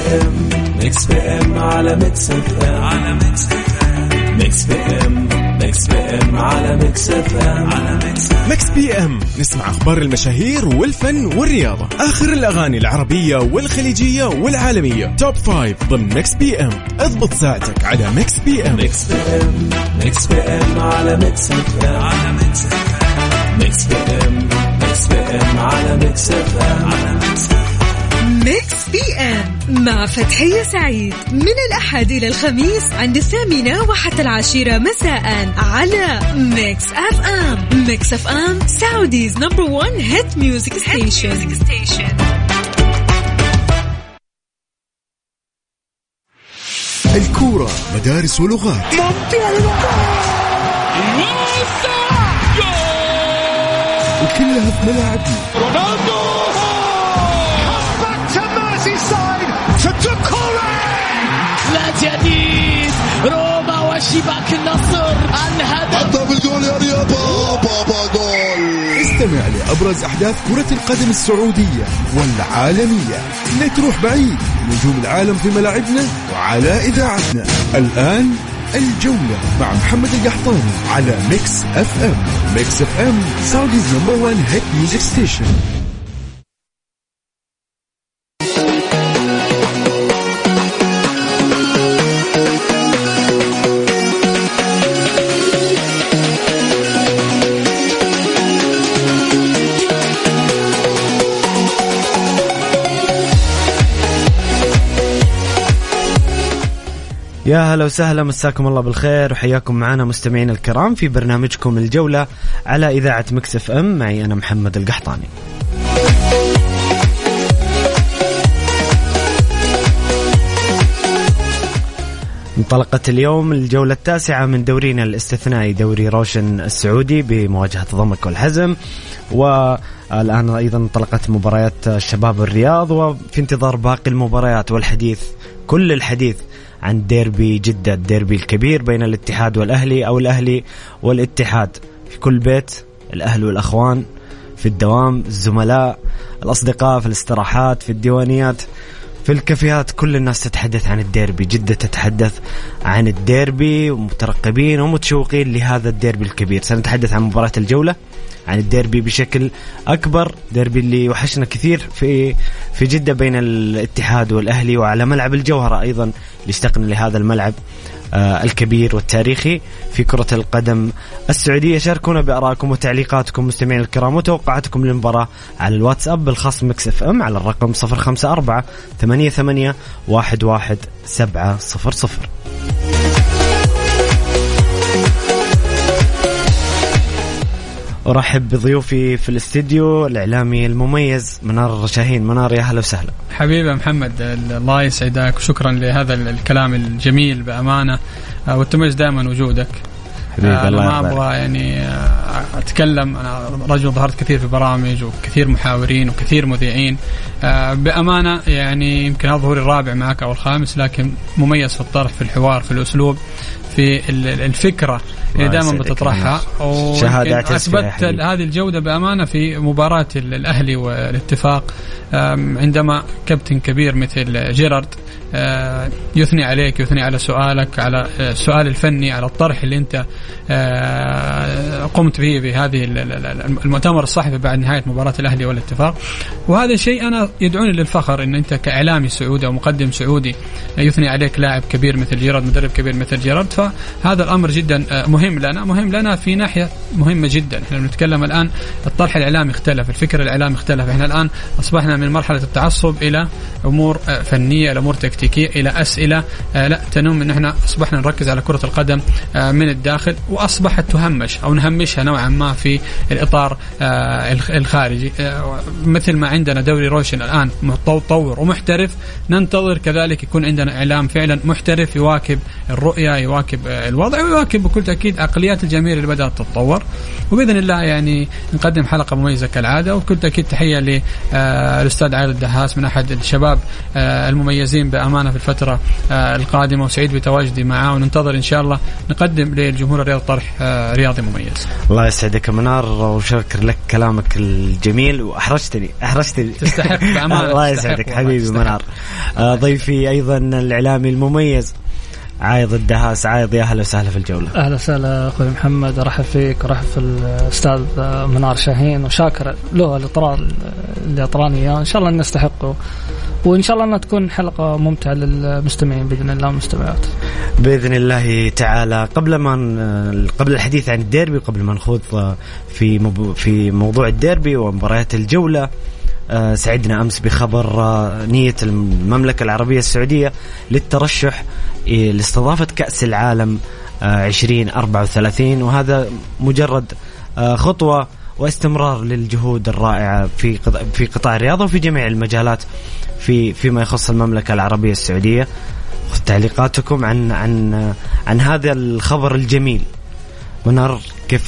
ام ميكس بي ام على ميكس اف ام على ميكس اف ام ميكس بي ام ميكس بي ام على ميكس اف ام على ميكس بي ام. نسمع اخبار المشاهير والفن والرياضه، اخر الاغاني العربيه والخليجيه والعالميه، توب 5 ضمن ميكس بي ام. اضبط ساعتك على ميكس بي ام. ميكس بي ام ميكس بي ام على ميكس اف ام على ميكس اف ام ميكس بي ام ميكس بي ام على ميكس اف ام على ميكس. ميكس بي ام مع فتحية سعيد من الأحد إلى الخميس عند 8 وحتى 10 مساء على ميكس اف ام. ميكس اف ام سعوديز نمبر 1 هيت ميوزك ستيشن. الكورة مدارس ولغات، وكلها في ملاعبنا. رونالدو لا جديد روما وشباك النصر الهدف بالجول يا رياض بابا جول. استمع لأبرز أحداث كرة القدم السعودية والعالمية. لا تروح بعيد، نجوم العالم في ملاعبنا وعلى إذاعتنا. الآن الجولة مع محمد القحطاني على ميكس اف ام. ميكس اف ام سعوديز نمبر 1 هيت ميوزك ستيشن. يا هلا وسهلا، مساكم الله بالخير وحياكم معنا مستمعين الكرام في برنامجكم الجولة على إذاعة ميكس اف ام. معي أنا محمد القحطاني. انطلقت اليوم الجولة التاسعة من دورينا الاستثنائي، دوري روشن السعودي، بمواجهة ضمك والحزم. والآن أيضا انطلقت مباريات الشباب الرياض، وفي انتظار باقي المباريات والحديث، كل الحديث عن ديربي جدة، الديربي الكبير بين الاتحاد والأهلي، أو الأهلي والاتحاد. في كل بيت الأهل والأخوان، في الدوام الزملاء، الأصدقاء، في الاستراحات، في الديوانيات، في الكافيهات، كل الناس تتحدث عن الديربي. جدة تتحدث عن الديربي، ومترقبين ومتشوقين لهذا الديربي الكبير. سنتحدث عن مباراة الجولة، عن الديربي بشكل أكبر، ديربي اللي وحشنا كثير في جدة بين الاتحاد والأهلي، وعلى ملعب الجوهرة أيضا اللي اشتقنا لهذا الملعب الكبير والتاريخي في كرة القدم السعودية. شاركونا بآرائكم وتعليقاتكم مستمعين الكرام وتوقعاتكم للمباراة على الواتساب الخاص ميكس اف ام على الرقم 0548811700. أرحب بضيوفي في الاستديو الإعلامي المميز منار شاهين. منار، يا هلا وسهلا. حبيبي محمد، الله يسعدك وشكرا لهذا الكلام الجميل بأمانة، والتميز دائما وجودك. أنا ما أبغى يعني أتكلم، أنا رجل ظهرت كثير في برامج وكثير محاورين وكثير مذيعين بأمانة، يعني يمكن هذا ظهوري الرابع معك أو الخامس، لكن مميز في الطرح، في الحوار، في الأسلوب، في الفكرة اللي دائما بتطرحها، وأثبت هذه الجودة بأمانة في مباراة الأهلي والاتفاق، عندما كابتن كبير مثل جيرارد يثني عليك، يثني على سؤالك، على السؤال الفني، على الطرح اللي انت قمت به بهذه المؤتمر الصحفي بعد نهاية مباراة الأهلي والاتفاق. وهذا الشيء أنا يدعوني للفخر إن أنت كإعلامي سعودي أو مقدم سعودي يثني عليك لاعب كبير مثل جيرارد، مدرب كبير مثل جيرارد. فهذا الأمر جدا مهم لنا في ناحية مهمة جدا. احنا بنتكلم الآن الطرح الإعلامي اختلف، الفكر الإعلامي اختلف، احنا الآن أصبحنا من مرحلة التعصب إلى أمور فنية، إلى أمور تكتيكية، إلى أسئلة لا تنم إن احنا أصبحنا نركز على كرة القدم من الداخل، وأصبحت تهمش أو نهمشها نوعا ما في الإطار الخارجي. مثل ما عندنا دوري روشن الآن متطور ومحترف، ننتظر كذلك يكون عندنا إعلام فعلا محترف يواكب الرؤية، يواكب الوضع، ويواكب بكل تأكيد عقليات الجماهير اللي بدأت تتطور. وبإذن الله يعني نقدم حلقة مميزة كالعادة. وبكل تأكيد تحية للأستاذ عادل الدهاس من أحد الشباب المميزين بأمانة في الفترة القادمة، وسعيد بتواجدي معه، وننتظر إن شاء الله نقدم للجمهور الرياض طرح رياضي مميز. الله يسعدك منار وشكر لك كلامك الجميل وأحرجتني تستحق بأمانة. الله يسعدك حبيبي منار. ضيفي أيضا الإعلامي المميز عايض الدهاس. عايض يا أهلا وسهلا في الجولة. أهلا وسهلا أخوي محمد، أرحب فيك ورحب في الأستاذ منار شاهين وشاكر له اللي أطراني إياه. إن شاء الله نستحقه وإن شاء الله أنها تكون حلقة ممتعة للمستمعين بإذن الله والمستمعات بإذن الله تعالى. قبل الحديث عن الديربي وقبل ما نخوض في موضوع الديربي ومباريات الجولة، سعدنا أمس بخبر نية المملكة العربية السعودية للترشح لاستضافة كأس العالم 2034، وهذا مجرد خطوة واستمرار للجهود الرائعة في قطاع الرياضة وفي جميع المجالات فيما يخص المملكة العربية السعودية. تعليقاتكم عن هذا الخبر الجميل. منار،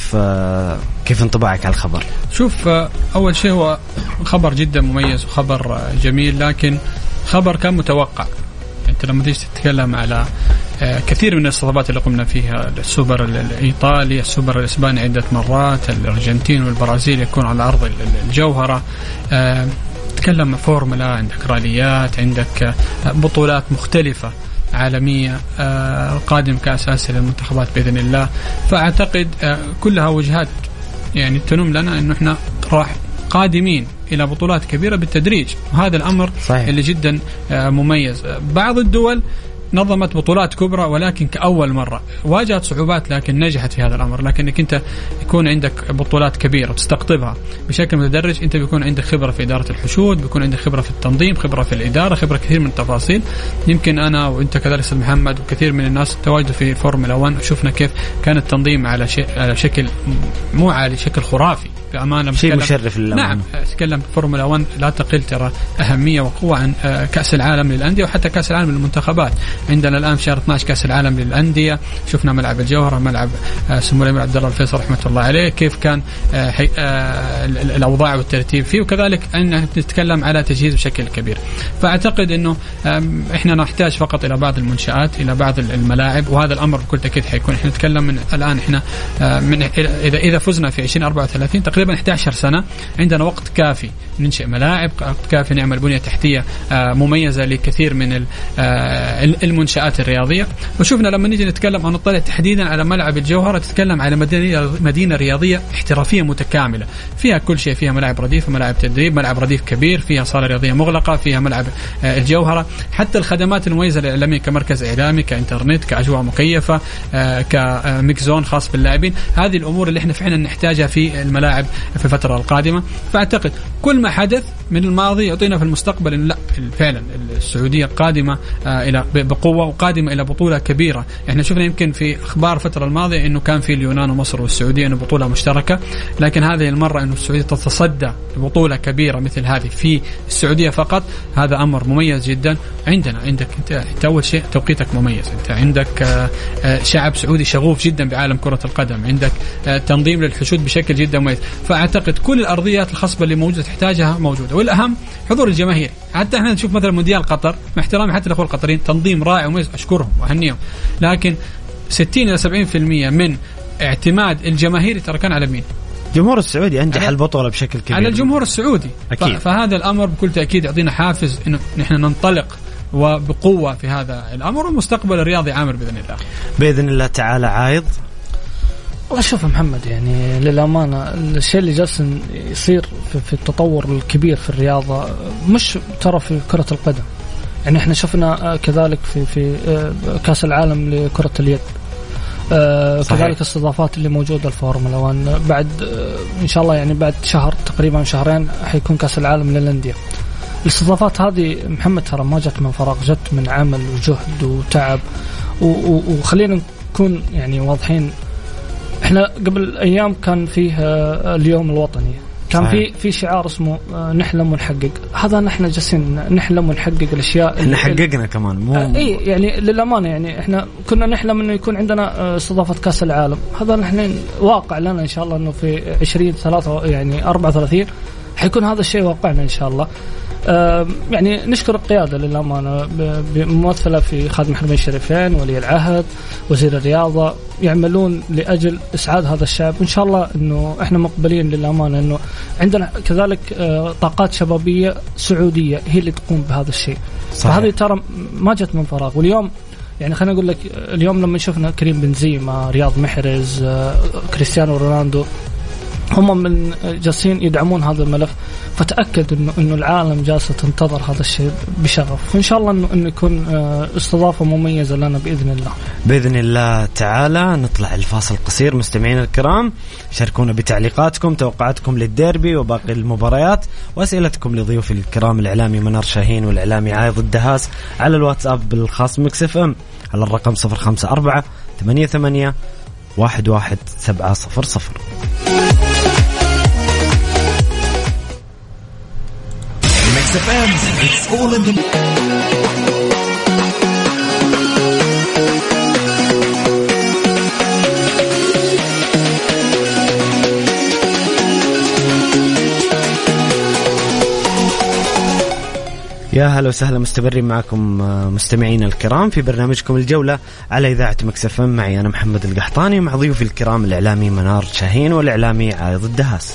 كيف انطباعك على الخبر؟ شوف، أول شيء هو خبر جدا مميز وخبر جميل، لكن خبر كان متوقع. أنت لما تيجي تتكلم على كثير من الاستضافات اللي قمنا فيها، السوبر الإيطالي، السوبر الإسباني عدة مرات، الأرجنتين والبرازيل يكون على أرض الجوهرة، تتكلم فورمولا، عندك راليات، عندك بطولات مختلفة عالمية، قادم كأس آسيا للمنتخبات بإذن الله. فأعتقد كلها وجهات يعني تنم لنا أنه إحنا راح قادمين إلى بطولات كبيرة بالتدريج، وهذا الأمر صحيح. اللي جدا مميز. بعض الدول نظمت بطولات كبرى ولكن كأول مرة واجهت صعوبات لكن نجحت في هذا الأمر. لكنك أنت يكون عندك بطولات كبيرة وتستقطبها بشكل متدرج، أنت بيكون عندك خبرة في إدارة الحشود، بيكون عندك خبرة في التنظيم، خبرة في الإدارة، خبرة كثير من التفاصيل. يمكن أنا وأنت كذلك أستاذ محمد وكثير من الناس تواجدوا في فورمولا 1 وشوفنا كيف كان التنظيم على شكل مو عالي، شكل خرافي بأمانة، شيء مشرف للأمانة. نعم، أتكلم فورمولا 1 لا تقل ترى أهمية وقوة عن كأس العالم للأندية وحتى كأس العالم للمنتخبات. عندنا الآن شهر 12 كأس العالم للأندية، شفنا ملعب الجوهرة، ملعب سمو الأمير عبد الله الفيصل رحمة الله عليه، كيف كان الأوضاع والترتيب فيه، وكذلك أن نتكلم على تجهيز بشكل كبير. فأعتقد أنه إحنا نحتاج فقط إلى بعض المنشآت، إلى بعض الملاعب، وهذا الأمر بكل تأكيد حيكون. إحنا نتكلم من الآن، إحنا من إذا فزنا في 2034 تقريبا 11 سنة، عندنا وقت كافي ننشئ ملاعب، وقت كافي نعمل بنية تحتية مميزة لكثير من المنشآت الرياضية. وشوفنا لما نيجي نتكلم أو نطلع تحديدا على ملعب الجوهرة، تتكلم على مدينة رياضية احترافية متكاملة، فيها كل شيء، فيها ملعب رديف وملعب تدريب، ملعب رديف كبير، فيها صالة رياضية مغلقة، فيها ملعب الجوهرة، حتى الخدمات المميزة الإعلامية كمركز إعلامي، كإنترنت، كأجواء مكيفة، كميكزون خاص باللاعبين. هذه الأمور اللي احنا فعلا نحتاجها في الملاعب في الفترة القادمة. فأعتقد كل ما حدث من الماضي يعطينا في المستقبل إن لا، فعلا السعودية قادمة إلى بقوة وقادمة إلى بطولة كبيرة. احنا شفنا يمكن في أخبار الفترة الماضية إنه كان في اليونان ومصر والسعودية إنه بطولة مشتركة، لكن هذه المرة إنه السعودية تتصدى لبطولة كبيرة مثل هذه في السعودية فقط، هذا أمر مميز جدا. عندك أنت أول شيء توقيتك مميز، أنت عندك شعب سعودي شغوف جدا بعالم كرة القدم، عندك تنظيم للحشود بشكل جدا مميز. فأعتقد كل الأرضيات الخصبة اللي موجودة تحتاجها موجودة، والأهم حضور الجماهير. حتى احنا نشوف مثلا مونديال قطر، مع احترامي حتى الأخوة القطريين، تنظيم رائع ومميز، أشكرهم وأهنيهم، لكن 60 إلى 70% من اعتماد الجماهير ترى كان على مين؟ الجمهور السعودي أنجح البطولة بشكل كبير، على الجمهور السعودي أكيد. فهذا الأمر بكل تأكيد يعطينا حافز إنه نحن ننطلق وبقوة في هذا الأمر، والمستقبل الرياضي عامر بإذن الله. بإذن الله تعالى. عايض، والله شوف محمد، يعني للأمانة الشيء اللي جالس يصير في التطور الكبير في الرياضة، مش ترى في كرة القدم، يعني احنا شفنا كذلك في كأس العالم لكرة اليد، كذلك الاستضافات اللي موجودة الفورمولا 1 بعد إن شاء الله، يعني بعد شهر تقريبا شهرين حيكون كأس العالم للأندية. الاستضافات هذه محمد ترى ما جت من فراغ، جت من عمل وجهد وتعب، وخلينا نكون يعني واضحين. احنا قبل ايام كان فيه اليوم الوطني، كان في شعار اسمه نحلم ونحقق. هذا نحن جالسين نحلم ونحقق الاشياء اللي حققنا كمان، مو اي يعني للامانه، يعني احنا كنا نحلم انه يكون عندنا استضافه كاس العالم، هذا نحن واقع لنا ان شاء الله انه في 2034 حيكون هذا الشيء واقعنا إن شاء الله. يعني نشكر القيادة للأمانة بممثلة في خادم الحرمين الشريفين، ولي العهد، وزير الرياضة، يعملون لأجل إسعاد هذا الشعب. وإن شاء الله إنه إحنا مقبلين للأمانة إنه عندنا كذلك طاقات شبابية سعودية هي اللي تقوم بهذا الشيء. فهذه ترى ما جت من فراغ. واليوم يعني خلينا نقول لك اليوم لما شفنا كريم بنزيما، رياض محرز، كريستيانو رونالدو، هم من جالسين يدعمون هذا الملف، فتأكد إنه العالم جالسة تنتظر هذا الشيء بشغف. وإن شاء الله إنه يكون استضافة مميزة لنا بإذن الله. بإذن الله تعالى. نطلع الفاصل قصير مستمعينا الكرام، شاركونا بتعليقاتكم، توقعاتكم للديربي وباقي المباريات، وأسئلتكم لضيوف الكرام الإعلامي منار شاهين والإعلامي عايض الدهاس على الواتساب الخاص ميكس اف ام على الرقم 0548811700. It's all in the... يا هلا وسهلا، مستمرين معكم مستمعين الكرام في برنامجكم الجولة على إذاعة ميكس اف ام. معي أنا محمد القحطاني مع ضيوفي الكرام الإعلامي منار شاهين والإعلامي عايض الدهاس.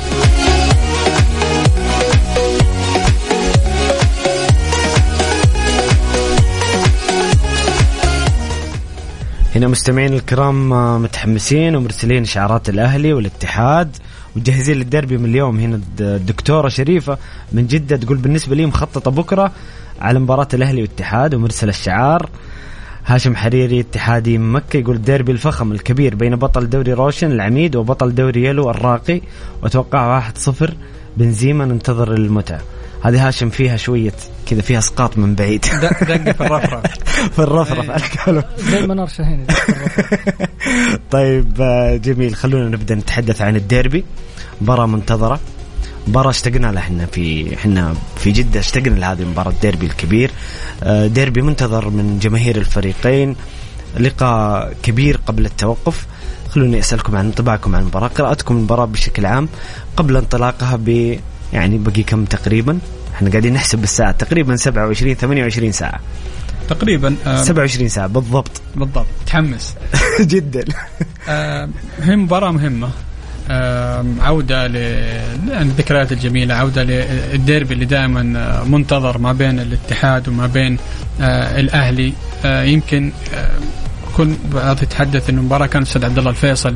هنا مستمعين الكرام متحمسين ومرسلين شعارات الأهلي والاتحاد وجاهزين للديربي من اليوم. هنا الدكتورة شريفة من جدة تقول بالنسبة لي مخططة بكرة على مباراة الأهلي والاتحاد ومرسل الشعار. هاشم حريري اتحادي مكة يقول الديربي الفخم الكبير بين بطل دوري روشن العميد وبطل دوري يلو الراقي، وتوقع 1-0 بنزيما، ننتظر المتعة. هذه هاشم فيها شوية كذا، فيها اسقاط من بعيد، دقة في الرفرف في الرفرف الكلام زي منار شاهين. طيب جميل، خلونا نبدأ نتحدث عن الديربي. مباراة منتظرة، مباراة اشتقنا لها احنا في جدة، اشتقنا لهذه المباراة الديربي الكبير. ديربي منتظر من جماهير الفريقين، لقاء كبير قبل التوقف. خلوني أسألكم عن انطباعكم عن المباراة، قراءتكم المباراة بشكل عام قبل انطلاقها يعني بقي كم تقريبا؟ احنا قاعدين نحسب بالساعة، تقريبا 27-28 ساعة تقريبا، 27 ساعة بالضبط. تحمس جدا. هي مباراة مهمة، عودة للذكريات الجميلة، عودة للديربي اللي دائما منتظر ما بين الاتحاد وما بين الأهلي. يمكن كل بعض يتحدث إنه مباراة كانت استاد عبد الله الفيصل.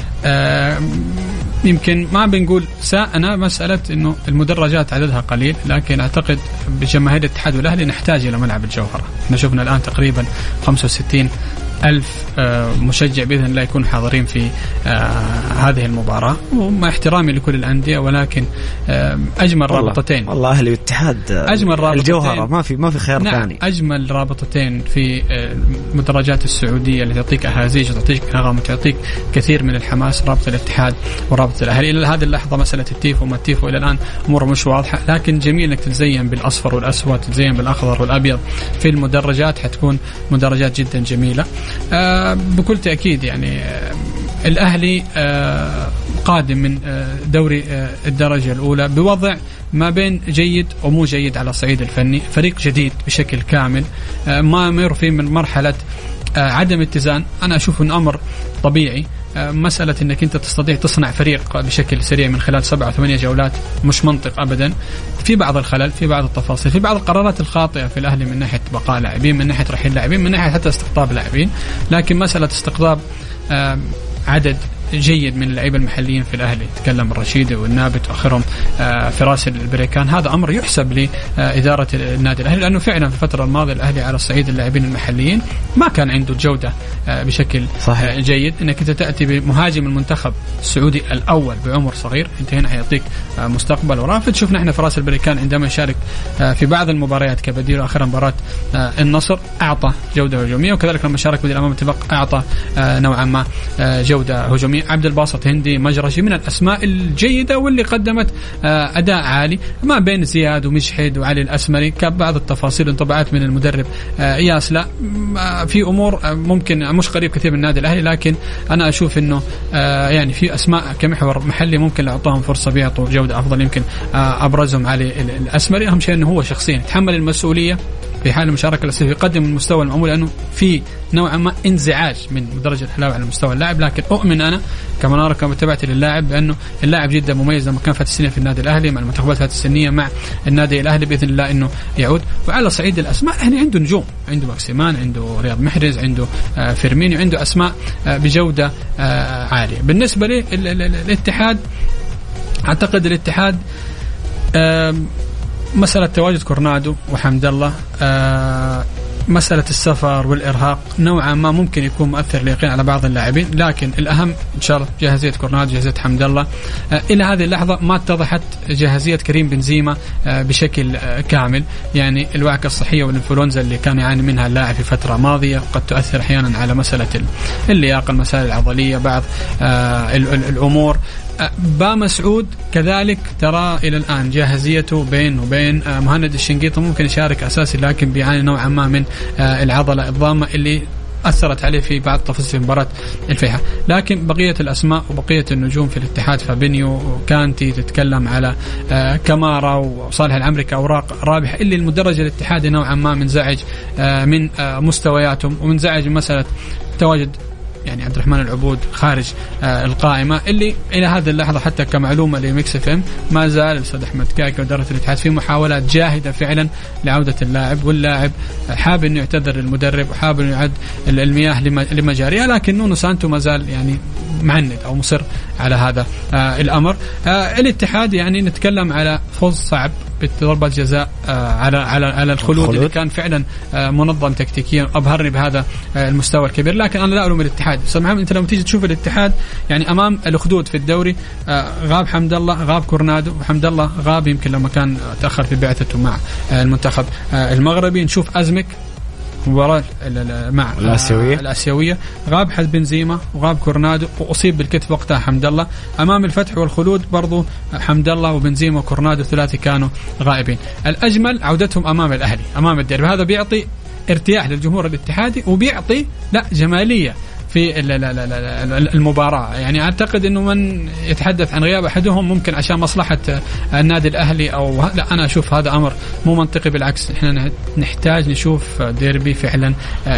يمكن ما بنقول أنا مسألة إنه المدرجات عددها قليل، لكن أعتقد بجماهير الاتحاد والأهلي نحتاج إلى ملعب الجوهرة. احنا شفنا الآن تقريبا 65,000 مشجع بإذن الله يكون حاضرين في هذه المباراة، ومع احترامي لكل الأندية، ولكن أجمل رابطتين والله أهلي والاتحاد، أجمل رابطتين الجوهرة، ما في خيار ثاني. أجمل رابطتين في المدرجات السعودية اللي تعطيك أهازيج وتعطيك نغم وتعطيك كثير من الحماس، رابطة الاتحاد ورابطة الأهلي. إلى هذه اللحظة مسألة التيفو وما التيفو إلى الآن أمور مش واضحة، لكن جميل إنك تتزين بالأصفر والأسود، تتزين بالأخضر والأبيض في المدرجات، حتكون مدرجات جدا جميلة. بكل تأكيد يعني الأهلي قادم من دوري الدرجة الأولى بوضع ما بين جيد ومو جيد على الصعيد الفني، فريق جديد بشكل كامل، ما يمر فيه من مرحلة عدم اتزان. أنا أشوف أن أمر طبيعي، مسألة أنك أنت تستطيع تصنع فريق بشكل سريع من خلال 7 أو 8 جولات مش منطق أبدا. في بعض الخلل، في بعض التفاصيل، في بعض القرارات الخاطئة في الأهلي من ناحية بقاء لاعبين، من ناحية رحيل لاعبين، من ناحية حتى استقطاب لاعبين. لكن مسألة استقطاب عدد جيد من اللعيبه المحليين في الأهلي، تكلم الرشيدي والنابت وآخرهم فراس البريكان، هذا أمر يحسب لإدارة النادي الأهلي، لأنه فعلا في الفترة الماضية الأهلي على الصعيد اللاعبين المحليين ما كان عنده الجودة بشكل صحيح. جيد إنك أنت تأتي بمهاجم المنتخب السعودي الأول بعمر صغير، أنت هنا حيعطيك مستقبل ورافد. شفنا إحنا فراس البريكان عندما يشارك في بعض المباريات كبديل، آخر مباراة النصر أعطى جودة هجومية، وكذلك لما شارك بديل أمام اتفاق أعطى نوعا ما جودة هجومية العالمي، عبد الباسط هندي، مجرشي، من الأسماء الجيدة واللي قدمت أداء عالي. ما بين زياد ومجحد وعلي الأسمري كبعض التفاصيل انطباعات من المدرب إياس، لا في أمور ممكن مش قريب كثير من النادي الأهلي، لكن أنا أشوف إنه يعني في أسماء كمحور محلي ممكن لأعطاهم فرصة بيعطوا جودة أفضل. يمكن أبرزهم علي الأسمري. أهم شيء إنه هو شخصيا يتحمل المسؤولية في حال المشاركة الأساسية، يقدم المستوى المعمول، لأنه في نوعا ما انزعاج من درجة الحلاوة على مستوى اللاعب. لكن أؤمن أنا كما تبعتي للاعب بأنه اللاعب جدا مميز لما كان فات السنية في النادي الأهلي مع المنتخبات فات السنية مع النادي الأهلي، بإذن الله إنه يعود. وعلى صعيد الأسماء يعني عنده نجوم، عنده ماكسيمان، عنده رياض محرز، عنده فيرمينيو، عنده أسماء بجودة عالية. بالنسبة للاتحاد، أعتقد الاتحاد مسألة تواجد كورنادو وحمد الله، مسألة السفر والإرهاق نوعا ما ممكن يكون مؤثر ليقين على بعض اللاعبين، لكن الأهم إن شاء الله جاهزية كورنادو، جاهزية حمد الله. إلى هذه اللحظة ما اتضحت جاهزية كريم بنزيما بشكل كامل، يعني الوعكة الصحية والإنفلونزا اللي كان يعاني منها اللاعب في فترة ماضية قد تؤثر أحيانا على مسألة اللياقة، المسائل العضلية، بعض الأمور. با مسعود كذلك ترى إلى الآن جاهزيته بين وبين مهند الشنقيطي ممكن يشارك أساسي، لكن بيعاني نوعا ما من العضلة الضامة اللي أثرت عليه في بعض تفاصيل مباراة الفيحاء. لكن بقية الأسماء وبقية النجوم في الاتحاد، فابينيو وكانتي، تتكلم على كمارا وصالح العمري كأوراق رابحة، اللي المدرج الاتحادي نوعا ما منزعج من مستوياتهم، ومنزعج من مسألة تواجد يعني عبد الرحمن العبود خارج القائمة، اللي إلى هذه اللحظة حتى كمعلومة لميكس اف ام ما زال الأستاذ أحمد كاكي وإدارة الاتحاد في محاولات جاهدة فعلا لعودة اللاعب، واللاعب حاب إنه يعتذر للمدرب وحاب إنه يعد المياه لمجاريها، لكن نونو سانتو ما زال يعني معند أو مصر على هذا الأمر. الاتحاد يعني نتكلم على فوز صعب بضربة جزاء على الخلود اللي كان فعلا منظم تكتيكيا، أبهرني بهذا المستوى الكبير. لكن أنا لا ألوم الاتحاد. أستاذ محمد، أنت لما تيجي تشوف الاتحاد يعني أمام الأخدود في الدوري، غاب حمد الله، غاب كورنادو، وحمد الله غاب يمكن لما كان تأخر في بعثته مع المنتخب المغربي. نشوف أزمك مباراة مع الآسيوية، غاب حد بنزيما وغاب كورنادو وأصيب بالكتف وقتها حمد الله. أمام الفتح والخلود برضو حمد الله وبنزيما وكورنادو ثلاثي كانوا غائبين. الأجمل عودتهم أمام الأهلي أمام الديربي، هذا بيعطي ارتياح للجمهور الاتحادي وبيعطي جمالية في المباراة. يعني أعتقد أنه من يتحدث عن غياب أحدهم ممكن عشان مصلحة النادي الأهلي أو لا، أنا أشوف هذا أمر مو منطقي، بالعكس إحنا نحتاج نشوف ديربي فعلا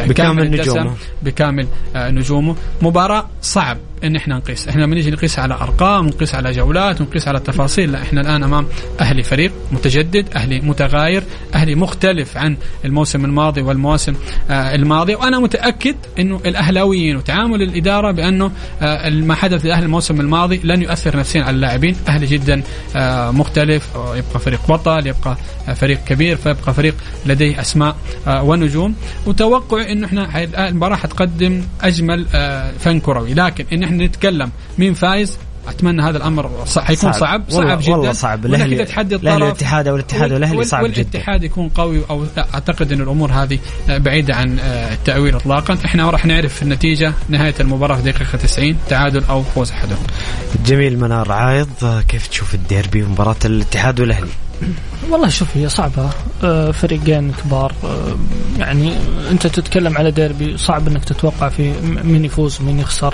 بكامل نجومه. مباراة صعب إن إحنا نقيس، إحنا بنيجي نقيس على أرقام، نقيس على جولات، ونقيس على تفاصيل. لا، إحنا الآن أمام أهلي فريق متجدد، أهلي متغاير، أهلي مختلف عن الموسم الماضي والمواسم الماضية. وأنا متأكد إنه الأهلاويين وتعامل الإدارة بأنه ما حدث لأهل الموسم الماضي لن يؤثر نفسيا على اللاعبين. أهلي جدا مختلف، يبقى فريق بطل، يبقى فريق كبير، فيبقى فريق لديه أسماء ونجوم. وتوقع إنه إحنا المباراة حتقدم أجمل فن كروي، لكن إن إحنا نتكلم مين فايز، أتمنى هذا الأمر حيكون صعب جدا، والله صعب. الأهلي الاتحاد والأهلي صعب جدا، والاتحاد يكون قوي أو لا. أعتقد أن الأمور هذه بعيدة عن التأويل إطلاقا. إحنا راح نعرف النتيجة نهاية المباراة في دقيقة 90، تعادل أو فوز أحدهم. جميل منار عايض، كيف تشوف الديربي ومباراة الاتحاد والأهلي؟ والله شوف، هي صعبة، فريقين كبار، يعني أنت تتكلم على ديربي صعب أنك تتوقع في مين يفوز ومين يخسر.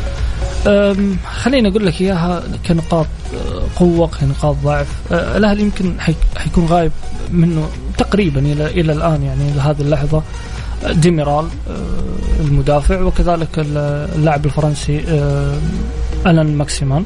خليني أقول لك إياها كنقاط قوة كنقاط ضعف. الأهلي يمكن حيكون غايب منه تقريبا إلى الآن، يعني إلى هذه اللحظة، ديميرال المدافع، وكذلك اللاعب الفرنسي ألان ماكسيمان.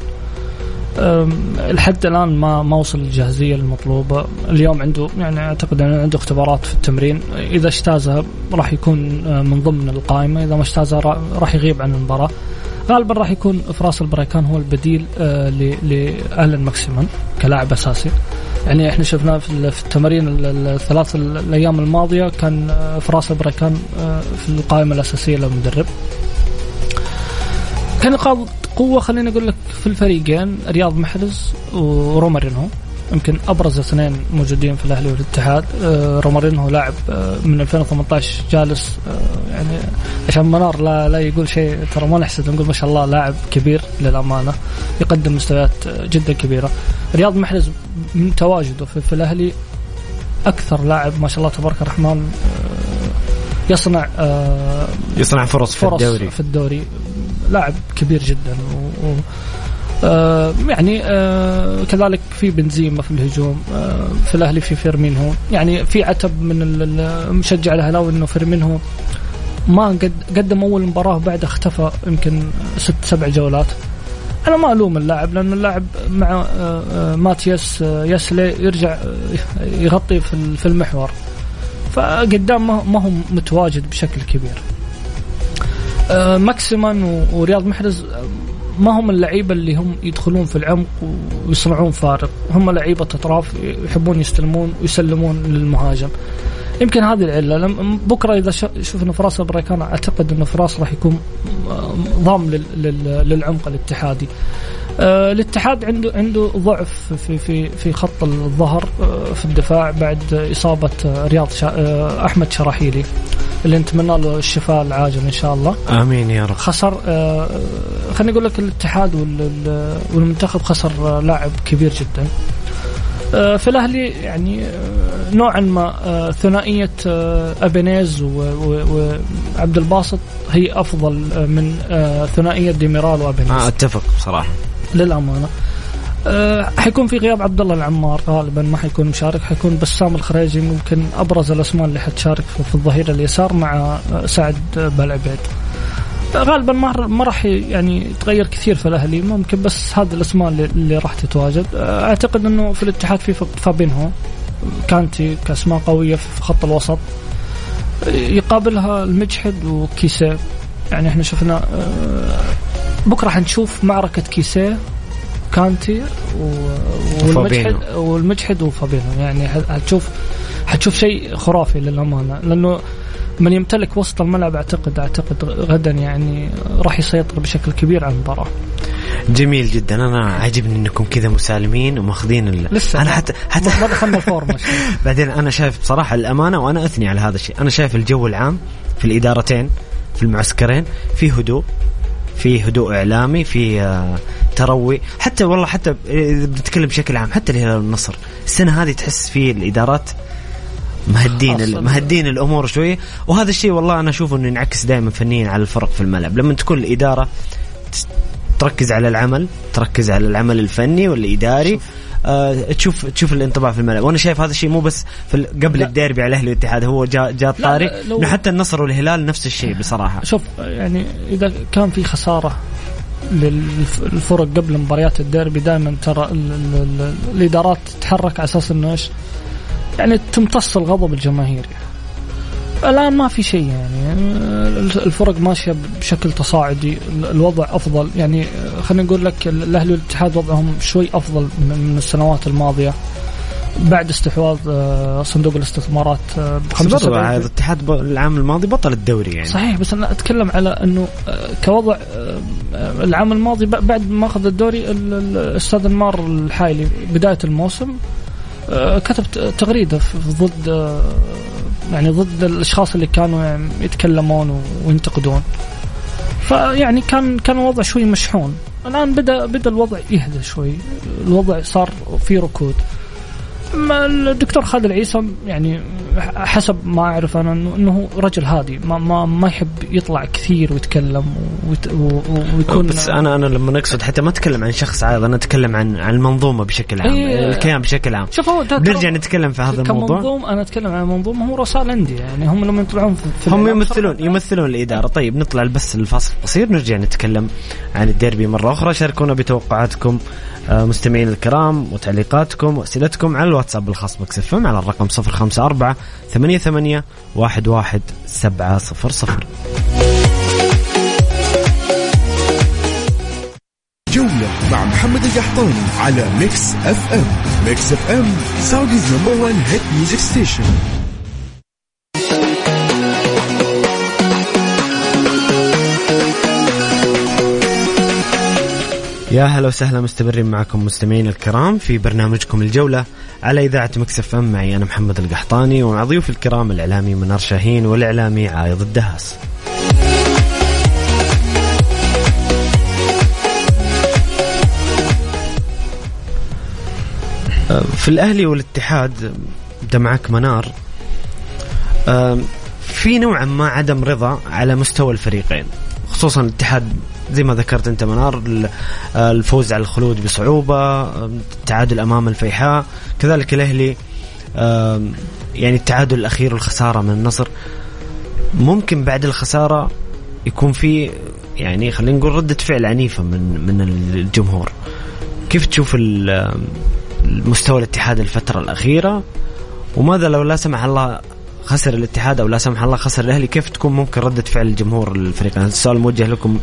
لحد الآن ما وصل الجاهزية المطلوبة. اليوم عنده، يعني أعتقد أنه عنده اختبارات في التمرين، إذا اجتازها راح يكون من ضمن القائمة، إذا ما اجتازها راح يغيب عن المباراة. غالبا راح يكون فراس البريكان هو البديل لألان ماكسيمان كلاعب أساسي. يعني احنا شفناه في التمارين الثلاث الأيام الماضية كان فراس البريكان في القائمة الأساسية للمدرب. كان نقاط قوة خلينا أقول لك في الفريقين رياض محرز ورومارينو. يمكن أبرز اثنين موجودين في الأهلي والاتحاد. رومارينهو لاعب من 2018 جالس، يعني عشان منار لا يقول شيء، ترى ما نحسد، نقول ما شاء الله لاعب كبير للأمانة يقدم مستويات جدا كبيرة. رياض محرز من تواجده في الأهلي أكثر لاعب ما شاء الله تبارك الرحمن يصنع فرص في الدوري. لاعب كبير جدا يعني كذلك في بنزيما في الهجوم. في الأهلي في فيرمينهو، يعني في عتب من المشجع الأهلاوي إنه فيرمينهو ما قدم أول مباراة بعد اختفى يمكن 6-7 جولات. أنا ما ألوم اللاعب، لأن اللاعب مع ماتياس يسلي يرجع يغطي في المحور، فقدام ما هو متواجد بشكل كبير. ماكسيمان ورياض محرز ما هم اللعيبة اللي هم يدخلون في العمق ويصنعون فارق، هم لعيبة أطراف يحبون يستلمون ويسلمون للمهاجم. يمكن هذه العلة. بكرة إذا شفنا فراس البريكان أعتقد أن فراس راح يكون ضام للعمق الاتحادي. الاتحاد عنده ضعف في خط الظهر في الدفاع بعد إصابة أحمد شراحيلي اللي نتمنى له الشفاء العاجل إن شاء الله. آمين يا رب. خسر خليني أقول لك الاتحاد والمنتخب خسر لاعب كبير جدا. في الأهلي يعني نوعا ما ثنائية أبينيز وعبد الباسط هي أفضل من ثنائية ديميرال وأبينيز. أتفق بصراحة للأمانة. حيكون في غياب عبد الله العمار غالبا، ما حيكون مشارك، حيكون بسام الخريجي ممكن أبرز الأسماء اللي حتشارك في الظهير اليسار مع سعد بالعبيد. غالبا ما راح يعني يتغير كثير في الأهلي، ممكن بس هذه الأسماء اللي راح تتواجد. أعتقد أنه في الاتحاد في فابينهو كانتي كأسماء قوية في خط الوسط، يقابلها المجحد وكيسيه. يعني احنا شفنا بكرة حنشوف معركة كيسيه كانتي والمجحد وفابينهو، يعني حتشوف شيء خرافي للأمانة، لأنه من يمتلك وسط الملعب أعتقد غدا يعني راح يسيطر بشكل كبير على المباراة. جميل جدا. أنا عجبني إنكم كذا مسالمين وماخذين لسه أنا حتى ما دخلنا الفورمة. بعدين أنا شايف بصراحة الأمانة، وأنا أثني على هذا الشيء، أنا شايف الجو العام في الإدارتين في المعسكرين في هدوء إعلامي، في تروي، حتى والله حتى بنتكلم بشكل عام، حتى الهلال والنصر السنة هذه تحس في الإدارات مهدين الأمور شوية، وهذا الشيء والله أنا أشوفه إنه ينعكس دائما فنيا على الفرق في الملعب. لما تكون الإدارة تركز على العمل الفني والإداري، تشوف الانطباع في الملعب. وانا شايف هذا الشيء مو بس قبل الديربي على الاهلي والاتحاد، هو جاء طاري انه حتى النصر والهلال نفس الشيء بصراحه. شوف يعني اذا كان في خساره للفرق قبل مباريات الديربي، دائما ترى الادارات تتحرك على اساس انه ايش يعني تمتص الغضب الجماهيري. الآن ما في شيء، يعني الفرق ماشية بشكل تصاعدي، الوضع أفضل. يعني خلينا نقول لك الأهلي والاتحاد وضعهم شوي أفضل من السنوات الماضية بعد استحواذ صندوق الاستثمارات ب75. الاتحاد العام الماضي بطل الدوري يعني. صحيح، بس أنا أتكلم على أنه كوضع العام الماضي بعد ما أخذ الدوري، الأستاذ المار الحايلي بداية الموسم كتب تغريدة ضد الأشخاص اللي كانوا يتكلمون وينتقدون. فيعني كان الوضع شوي مشحون. الآن بدأ الوضع يهدى شوي، الوضع صار فيه ركود. الدكتور خالد العيسى يعني حسب ما أعرف أنا أنه رجل هادي، ما يحب يطلع كثير ويتكلم ويكون. بس أنا لما نقصد حتى ما أتكلم عن شخص عادي، أنا أتكلم عن المنظومة بشكل عام، الكيان بشكل عام. نرجع نتكلم في هذا الموضوع كمنظوم. أنا أتكلم عن منظومة، هو رؤساء الأندية يعني هم لما يطلعون هم يمثلون الإدارة. طيب نطلع بس الفاصل قصير، نرجع نتكلم عن الديربي مرة أخرى. شاركونا بتوقعاتكم مستمعين الكرام وتعليقاتكم وأسئلتكم على الواتساب الخاص بمكس اف ام على الرقم 0548811700. جولة مع محمد القحطاني على ميكس اف ام. ميكس اف ام سعوديز نمبر 1 هيت ميوزك ستيشن. يا هلا وسهلا، مستمرين معكم مستمعين الكرام في برنامجكم الجولة على إذاعة مكس اف ام. معي أنا محمد القحطاني ومع ضيوف الكرام الإعلامي منار شاهين والإعلامي عايض الدهاس. في الأهلي والاتحاد ده معك منار، في نوعا ما عدم رضا على مستوى الفريقين، خصوصا الاتحاد زي ما ذكرت انت منار، الفوز على الخلود بصعوبة، التعادل امام الفيحاء، كذلك الاهلي يعني التعادل الاخير والخسارة من النصر. ممكن بعد الخسارة يكون في يعني خلينا نقول ردة فعل عنيفة من الجمهور. كيف تشوف المستوى الاتحاد الفترة الأخيرة، وماذا لو لا سمح الله خسر الاتحاد أو لا سمح الله خسر الأهلي؟ كيف تكون ممكن ردة فعل الجمهور الفريق؟ السؤال موجه لكم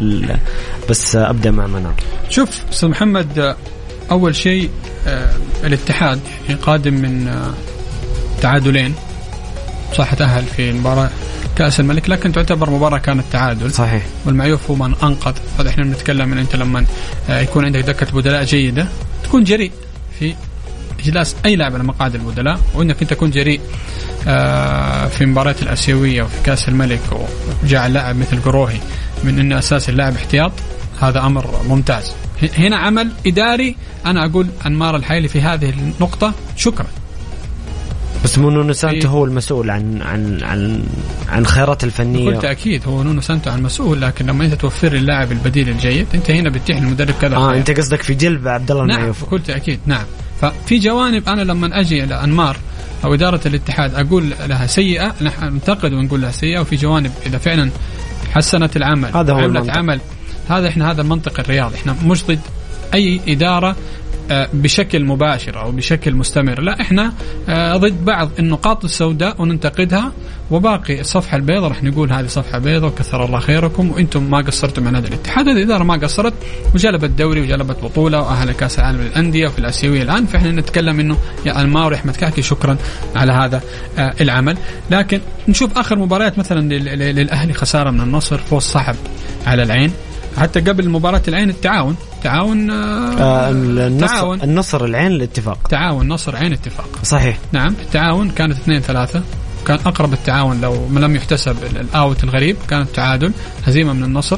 بس أبدأ مع منار. شوف أستاذ محمد، أول شيء الاتحاد قادم من تعادلين، صح، تأهل في مباراة كأس الملك لكن تعتبر مباراة كانت تعادل، صحيح، والمعيوف هو من أنقذ. هذا إحنا بنتكلم من أنت لما يكون عندك دكة بدلاء جيدة تكون جريء في إجلاس أي لاعب على مقاعد البدلاء، وإنك أنت تكون جريء في مباراة الآسيوية وفي كأس الملك وجاء اللاعب مثل قروهي من إنه أساس اللاعب احتياط، هذا أمر ممتاز. هنا عمل إداري. أنا أقول أنمار الحيلي في هذه النقطة شكرا. بس نونو سانتو هو المسؤول عن خيارات الفنية. بكل تأكيد هو نونو سانتو عن مسؤول، لكن لما أنت توفر اللاعب البديل الجيد أنت هنا بتتيح المدرب كذا. أنت قصدك في جلب عبد الله المعيوف. نعم بكل تأكيد، نعم. ففي جوانب أنا لما أجي إلى أنمار أو إدارة الاتحاد أقول لها سيئة، نحن ننتقد ونقول لها سيئة، وفي جوانب إذا فعلا حسنت العمل هذا هو عمل هذا المنطق الرياضي. إحنا مش ضد أي إدارة بشكل مباشر أو بشكل مستمر، لا، إحنا ضد بعض النقاط السوداء وننتقدها، وباقي الصفحة البيضاء رح نقول هذه صفحة بيضاء وكثر الله خيركم وإنتم ما قصرتم عن هذا الاتحاد. هذه الإدارة ما قصرت وجلبت دوري وجلبت بطولة وأهل كأس العالم للأندية وفي الآسيوية الآن، فإحنا نتكلم إنه يا أنمار وأحمد كعكي شكرا على هذا العمل. لكن نشوف آخر مباريات مثلا للأهلي، خسارة من النصر، فوز صعب على العين، حتى قبل مباراة العين التعاون النصر العين الاتفاق، تعاون نصر عين اتفاق، صحيح، نعم. التعاون كانت 2-3، كان أقرب التعاون لو ما لم يحتسب الأوت الغريب، كانت تعادل، هزيمة من النصر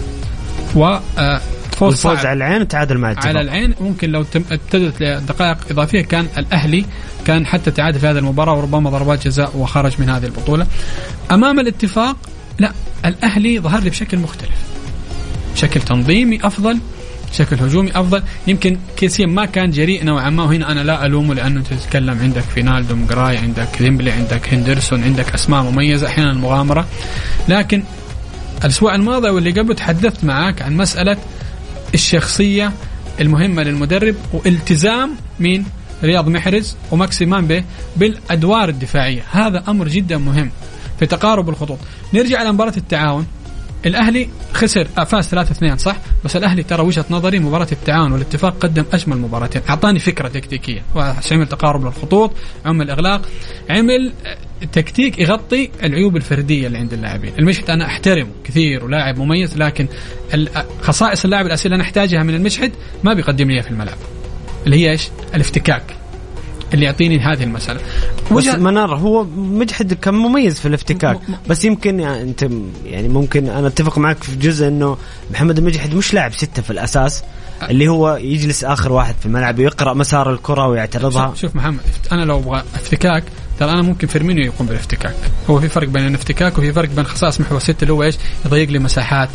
وفوز على العين وتعادل مع الاتفاق. على العين ممكن لو ابتدت دقائق إضافية كان الأهلي كان حتى تعادل في هذه المباراة وربما ضربات جزاء وخرج من هذه البطولة. أمام الاتفاق لا، الأهلي ظهر لي بشكل مختلف، شكل تنظيمي أفضل، شكل هجومي أفضل. يمكن كيسيا ما كان جريء نوعا ما، وهنا أنا لا ألومه لأنه تتكلم عندك فينالدو مقراي، عندك ديمبلي، عندك هندرسون، عندك أسماء مميزة، أحيانا مغامرة. لكن الأسبوع الماضي واللي قبل تحدثت معاك عن مسألة الشخصية المهمة للمدرب والتزام مين؟ رياض محرز وماكسيمان بالأدوار الدفاعية. هذا أمر جدا مهم في تقارب الخطوط. نرجع على مباراة التعاون، الأهلي خسر، فاز 3-2 صح، بس الأهلي ترى وجهة نظري مباراة التعاون والاتفاق قدم أجمل مباراتين، أعطاني فكرة تكتيكية، عمل تقارب للخطوط، عمل إغلاق، عمل تكتيك يغطي العيوب الفردية اللي عند اللاعبين. المشهد أنا أحترمه كثير ولاعب مميز، لكن خصائص اللاعب الأساسية اللي أنا أحتاجها من المشهد ما بيقدم لي في الملعب، اللي هي إيش؟ الافتكاك اللي يعطيني هذه المسألة. بس منار هو مجحد كان مميز في الافتكاك، بس يمكن يعني أنت يعني ممكن أنا أتفق معك في جزء إنه محمد المجحد مش لاعب 6 في الأساس، اللي هو يجلس آخر واحد في الملعب ويقرأ مسار الكرة ويعترضها. شوف محمد، أنا لو أبغى افتكاك ترى أنا ممكن فيرمينيو يقوم بالافتكاك. هو في فرق بين الافتكاك وفي فرق بين خصائص محور 6 اللي هو إيش؟ يضيق لي مساحات،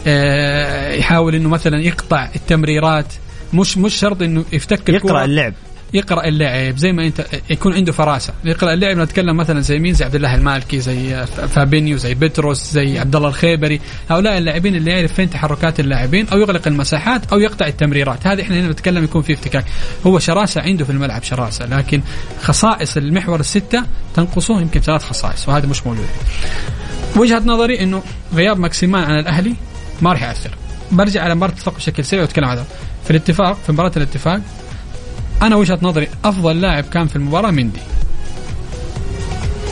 يحاول إنه مثلا يقطع التمريرات، مش شرط إنه يفتك الكرة، يقرأ اللعب زي ما أنت يكون عنده فراسة، يقرأ اللعب. نتكلم مثلا زي مين؟ زي عبد الله المالكي، زي فابينيو، زي بيتروس، زي عبد الله الخيبري، هؤلاء اللاعبين اللي يعرف فين تحركات اللاعبين أو يغلق المساحات أو يقطع التمريرات. هذه إحنا هنا نتكلم يكون فيه افتكاك. هو شراسة عنده في الملعب شراسة، لكن خصائص المحور 6 تنقصه يمكن 3 خصائص، وهذا مش موجود. وجهة نظري إنه غياب ماكسيمان عن الأهلي ما راح يأثر. برجع على مباراة الاتفاق بشكل سريع وأتكلم عن هذا. في الاتفاق، في مباراة الاتفاق أنا وجهة نظري أفضل لاعب كان في المباراة مندي.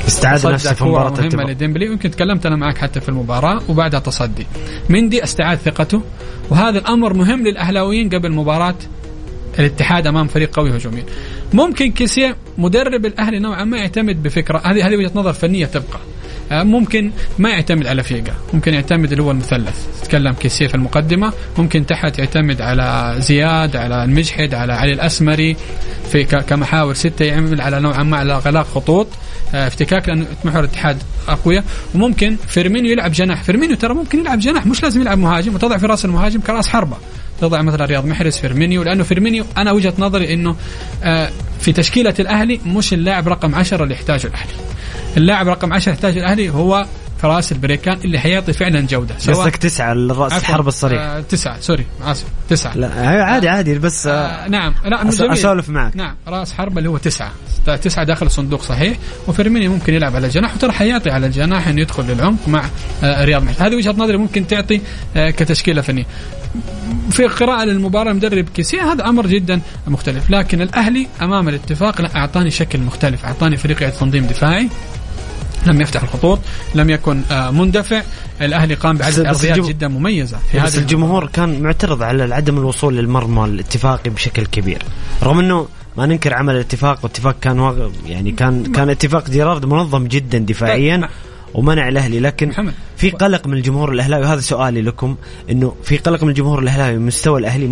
استعاد نفسه في مباراة مهمة لديمبلي، ويمكن تكلمت أنا معك حتى في المباراة وبعدها تصدي مندي استعاد ثقته، وهذا الأمر مهم للأهلاويين قبل مباراة الاتحاد أمام فريق قوي هجوميا. ممكن كيسيه مدرب الأهلي نوعا ما يعتمد بفكرة، هذه وجهة نظر فنية تبقى، ممكن ما يعتمد على فيجا، ممكن يعتمد اللي هو المثلث، تكلم كيسيه في المقدمة، ممكن تحت يعتمد على زياد، على المجحد، على علي الأسمري في كمحاور 6، يعمل على نوعا ما على غلاق خطوط افتكاك، لأن محور الاتحاد أقوياء. وممكن فيرمينيو يلعب جناح، فيرمينيو ترى ممكن يلعب جناح، مش لازم يلعب مهاجم، وتضع في رأس المهاجم كرأس حربة، تضع مثلا رياض محرز فيرمينيو، لأنه فيرمينيو أنا وجهة نظري إنه في تشكيلة الأهلي مش اللاعب رقم 10 اللي يحتاجه الأهلي. اللاعب رقم 10 يحتاج الأهلي هو فراس البريكان اللي حيعطي فعلا جودة. قصدك 9 الرأس الحرب الصريح؟ 9 سوري آسف 9. لا عادي بس نعم لا أسولف معك. نعم رأس حرب اللي هو 9 داخل الصندوق صحيح، وفيرمينيو ممكن يلعب على الجناح، وترى حيعطي على الجناح إنه يدخل للعمق مع رياض محرز. هذه وجهة نظري ممكن تعطي كتشكيلة فنية. في قراءة للمباراة مدرب كيسيه هذا أمر جدا مختلف، لكن الأهلي أمام الاتفاق لا أعطاني شكل مختلف، أعطاني فريق يعطي تنظيم دفاعي، لم يفتح الخطوط، لم يكن مندفع. الأهلي قام بعدد أرضيات جدا مميزة في هذا. بس الجمهور كان معترض على عدم الوصول للمرمى الاتفاقي بشكل كبير، رغم أنه ما ننكر عمل الاتفاق، والاتفاق كان يعني كان اتفاق جيرارد منظم جدا دفاعيا ومنع الأهلي، لكن في قلق من الجمهور الأهلاوي. وهذا سؤالي لكم، إنه في قلق من الجمهور الأهلاوي مستوى الأهلي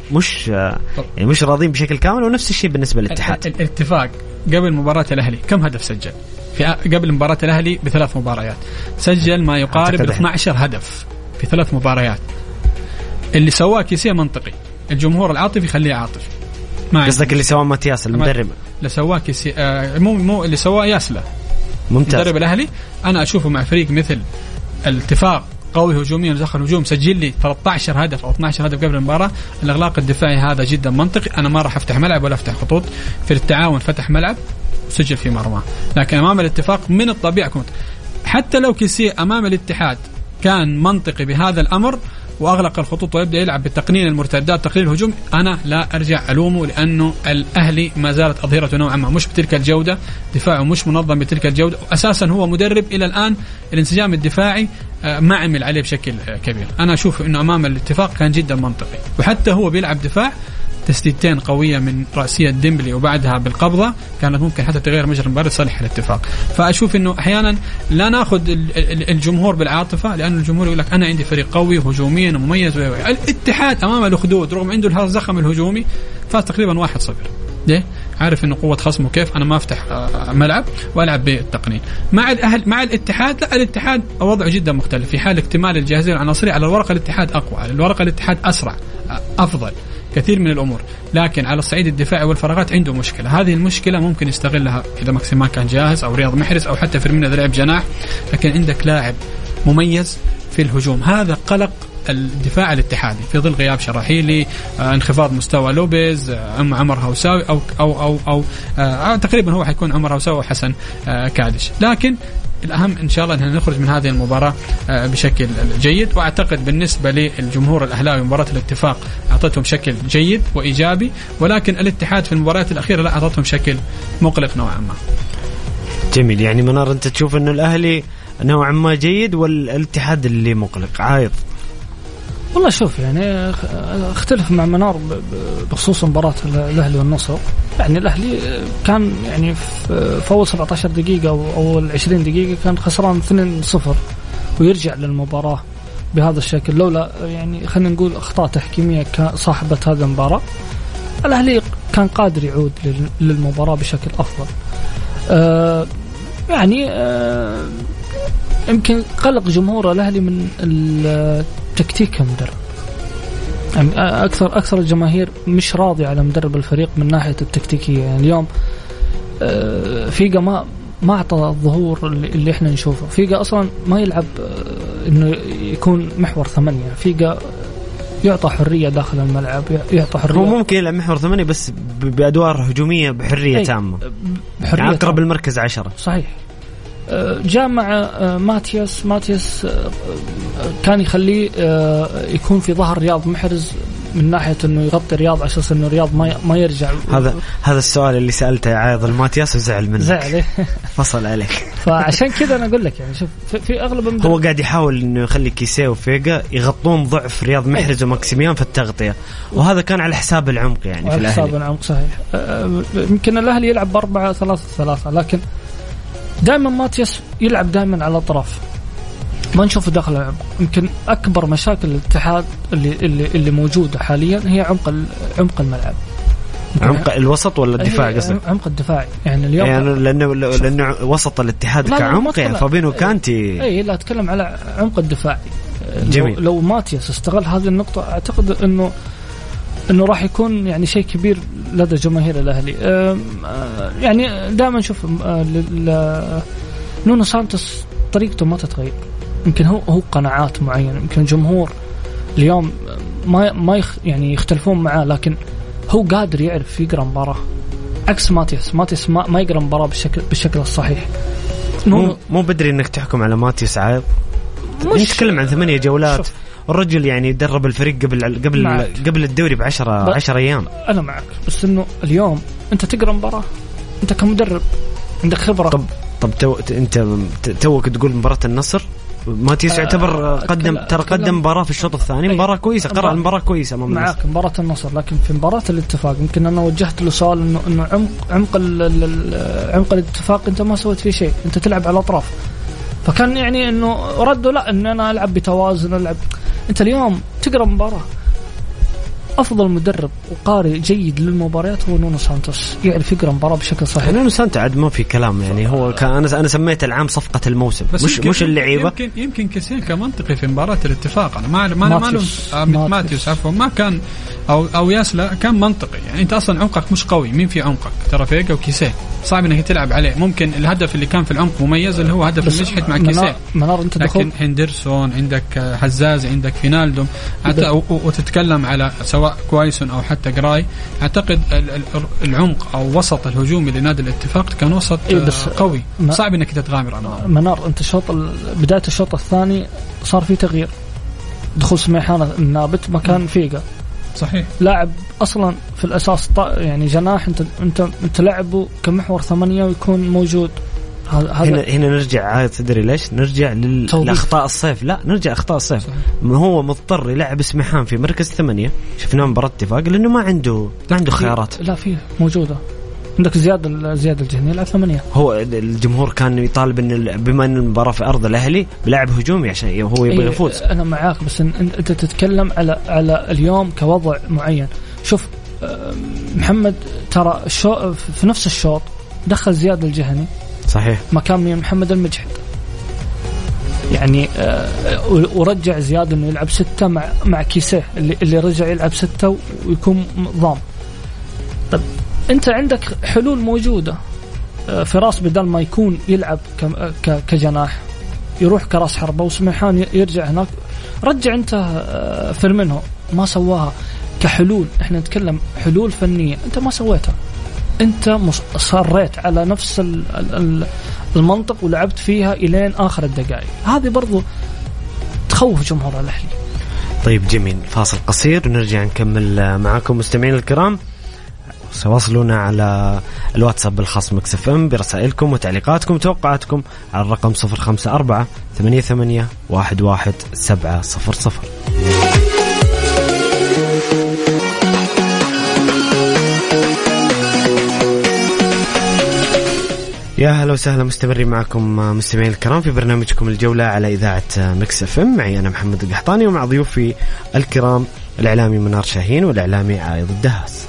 مش راضين بشكل كامل، ونفس الشيء بالنسبة للاتحاد. الاتفاق قبل مباراة الأهلي كم هدف سجل؟ قبل مباراة الأهلي ب3 مباريات سجل ما يقارب 12 هدف في 3 مباريات. اللي سواه كيسيه منطقي، الجمهور العاطفي خليه عاطفي. قصدك اللي سواه ماتياس المدرب؟ اللي سواه كيسيه مو اللي سواه ياسلا ممتاز. مدرب الأهلي أنا أشوفه مع فريق مثل الاتفاق قوي هجوميا، دخل هجوم سجل لي 13 هدف أو 12 هدف قبل المباراة. الإغلاق الدفاعي هذا جدا منطقي، أنا ما راح أفتح ملعب ولا أفتح خطوط. في التعاون فتح ملعب سجل في مرمى، لكن أمام الاتفاق من الطبيعي كنت حتى لو كيسيه أمام الاتحاد كان منطقي بهذا الأمر وأغلق الخطوط ويبدأ يلعب بالتقنين المرتدات تقليل الهجوم، أنا لا أرجع ألومه، لأنه الأهلي ما زالت أظهرته نوعا ما مش بتلك الجودة، دفاعه مش منظم بتلك الجودة، وأساسا هو مدرب إلى الآن الانسجام الدفاعي ما عمل عليه بشكل كبير. أنا أشوف أنه أمام الاتفاق كان جدا منطقي، وحتى هو بيلعب دفاع تسديدتين قوية من رأسية ديمبلي وبعدها بالقبضة كانت ممكن حتى تغير مجرى المباراة لصالح الاتفاق. فأشوف إنه أحيانا لا نأخذ الجمهور بالعاطفة، لأن الجمهور يقول لك أنا عندي فريق قوي هجوميا ومميز. الاتحاد أمام الأخدود رغم عنده الزخم الهجومي فاز تقريبا 1-0. ليه؟ عارف إنه قوة خصمه كيف، أنا ما أفتح ملعب وألعب بالتقنين. مع الاتحاد لا، الاتحاد وضعه جدا مختلف في حال اكتمال الجاهزية العناصرية. على الورقة الاتحاد أقوى، على الورقة الاتحاد أسرع أفضل كثير من الأمور، لكن على الصعيد الدفاعي والفراغات عنده مشكلة. هذه المشكلة ممكن يستغلها إذا ماكسيمان كان جاهز أو رياض محرز أو حتى فيرمينيو إذا لعب جناح، لكن عندك لاعب مميز في الهجوم. هذا قلق الدفاع الاتحادي في ظل غياب شراحيلي، انخفاض مستوى لوبيز، عمر هوساوي أو تقريبا هو حيكون عمر هوساوي وحسن كادش. لكن الأهم إن شاء الله أن نخرج من هذه المباراة بشكل جيد، وأعتقد بالنسبة للجمهور الأهلاوي مباراة الاتفاق أعطتهم شكل جيد وإيجابي، ولكن الاتحاد في المباريات الأخيرة لا أعطتهم شكل مقلق نوعا ما. جميل. يعني منار أنت تشوف أنه الأهلي نوعا ما جيد والاتحاد اللي مقلق عايض؟ والله شوف يعني اختلف مع منار بخصوص مباراة الأهلي والنصر. يعني الأهلي كان يعني في أول 17 دقيقة أو أول 20 دقيقة كان خسران 2-0 ويرجع للمباراة بهذا الشكل، لولا يعني خلينا نقول أخطاء تحكيمية صاحبة هذا المباراة الأهلي كان قادر يعود للمباراة بشكل أفضل. يمكن قلق جمهور الأهلي من التكتيك المدرب، يعني أكثر الجماهير مش راضي على مدرب الفريق من ناحية التكتيكية. يعني اليوم فيجا ما أعطى الظهور اللي إحنا نشوفه. فيجا أصلا ما يلعب إنه يكون محور 8، فيجا يعطى حرية داخل الملعب، يعطى حرية. هو ممكن يلعب محور 8 بس بأدوار هجومية بحرية تامة، يعني أقرب المركز 10. صحيح. جاء مع ماتياس كان يخليه يكون في ظهر رياض محرز من ناحية إنه يغطي الرياض على أساس إنه الرياض ما يرجع. هذا السؤال اللي سألته يا عايض الماتياس وزعل منك. زعل فصل عليك. فعشان كذا أنا أقول لك يعني شوف في أغلب هو قاعد يحاول إنه يخلي كيسيه وفيجا يغطون ضعف رياض محرز وماكسيميان في التغطية، وهذا كان على حساب العمق يعني في الأهلي. على حساب العمق صحيح. يمكن الأهلي يلعب ب4-3-3 لكن دائما ماتياس يلعب دائما على الأطراف، ما نشوفه داخل العمق. يمكن أكبر مشاكل الاتحاد اللي موجودة حاليا هي عمق الملعب. عمق الوسط ولا الدفاع قصدك؟ عمق الدفاع يعني اليوم يعني لأنه وسط الاتحاد كعمق يعني فابينو كانتي. أي لا أتكلم على عمق الدفاع. جميل. لو ماتياس استغل هذه النقطة أعتقد إنه راح يكون يعني شيء كبير لدى جماهير الأهلي. يعني دائما نشوف نونو سانتوس طريقته ما تتغير. يمكن هو قناعات معينة، يمكن الجمهور اليوم ما يعني يختلفون معاه، لكن هو قادر يعرف يقرأ مباراة عكس ماتياس ما يقرأ مباراة بالشكل الصحيح. مو بدري انك تحكم على ماتياس عايض. نتكلم عن 8 جولات. الرجل يعني يدرب الفريق قبل الدوري ب10 أيام. أنا معك، بس إنه اليوم أنت تقرأ مباراة، أنت كمدرب عندك خبرة. طب أنت توك تقول مباراة النصر ماتياس يعتبر قدم مباراة في الشوط الثاني، مباراة كويسة، قرأ المباراة كويسة أمام النصر. معك مباراة النصر، لكن في مباراة الاتفاق يمكن أنا وجهت له سؤال إنه عمق الاتفاق أنت ما سويت فيه شيء، أنت تلعب على الأطراف. فكان يعني إنه رده لا، إن أنا ألعب بتوازن. أنت اليوم تقرأ مباراة، أفضل مدرب وقارئ جيد للمباريات هو نونو سانتوس، يعرف يقرأ مباراة بشكل صحيح. نونو سانتوس عاد ما في كلام يعني، هو أنا سميت العام صفقة الموسم، مش اللعيبة. يمكن كثير كمنطقي في مباراة الاتفاق. أنا ما ماتيوس عفوا ما كان أو ياسلا كان منطقي يعني. أنت أصلا عمقك مش قوي، مين في عمقك؟ ترى فيجا وكيسيه صعب انك تلعب عليه. ممكن الهدف اللي كان في العمق مميز اللي هو هدف المشحت مع كيسيه، لكن هندرسون عندك حزازي عندك فينالدوم وتتكلم على سواء كويسون او حتى جراي. اعتقد العمق او وسط الهجومي لنادي الاتفاق كان وسط قوي، صعب انك تتغامر امامه. منار انت بدايه الشوط الثاني صار في تغيير، دخول سميحان النابت مكان فيجا. صحيح، لاعب اصلا في الاساس يعني جناح، انت لعبه كمحور 8 ويكون موجود. هنا نرجع عاد تدري ليش نرجع للاخطاء الصيف. لا نرجع اخطاء الصيف. هو مضطر يلعب سميحان في مركز 8، شفناه مباراة اتفاق لانه ما عنده خيارات. لا فيه موجوده، عندك زياد الجهني يلعب 8. هو الجمهور كان يطالب ان بما ان المباراه في ارض الاهلي بلاعب هجومي عشان هو يبغى يفوز. انا معاك، بس انت تتكلم على اليوم كوضع معين. شوف محمد ترى في نفس الشوط دخل زياد الجهني صحيح مكان محمد المجحد يعني، ورجع زياد انه يلعب 6 مع كيسيه اللي رجع يلعب 6 ويكون ضام. طب انت عندك حلول موجوده. فراس بدل ما يكون يلعب كجناح يروح كراس حربة، وسميحان يرجع هناك. رجع انت فيرمينو، ما سواها كحلول. احنا نتكلم حلول فنية انت ما سويتها. انت صريت على نفس المنطق ولعبت فيها الين اخر الدقائق. هذه برضو تخوف جمهور الاهلي. طيب جميل، فاصل قصير ونرجع نكمل معكم مستمعين الكرام. سواصلونا على الواتساب الخاص مكس اف ام برسائلكم وتعليقاتكم وتوقعاتكم على الرقم 0548811700. يا هلا وسهلا، مستمرين معكم مستمعين الكرام في برنامجكم الجولة على إذاعة مكس اف ام. معي أنا محمد القحطاني ومع ضيوفي الكرام الإعلامي منار شاهين والإعلامي عايض الدهاس.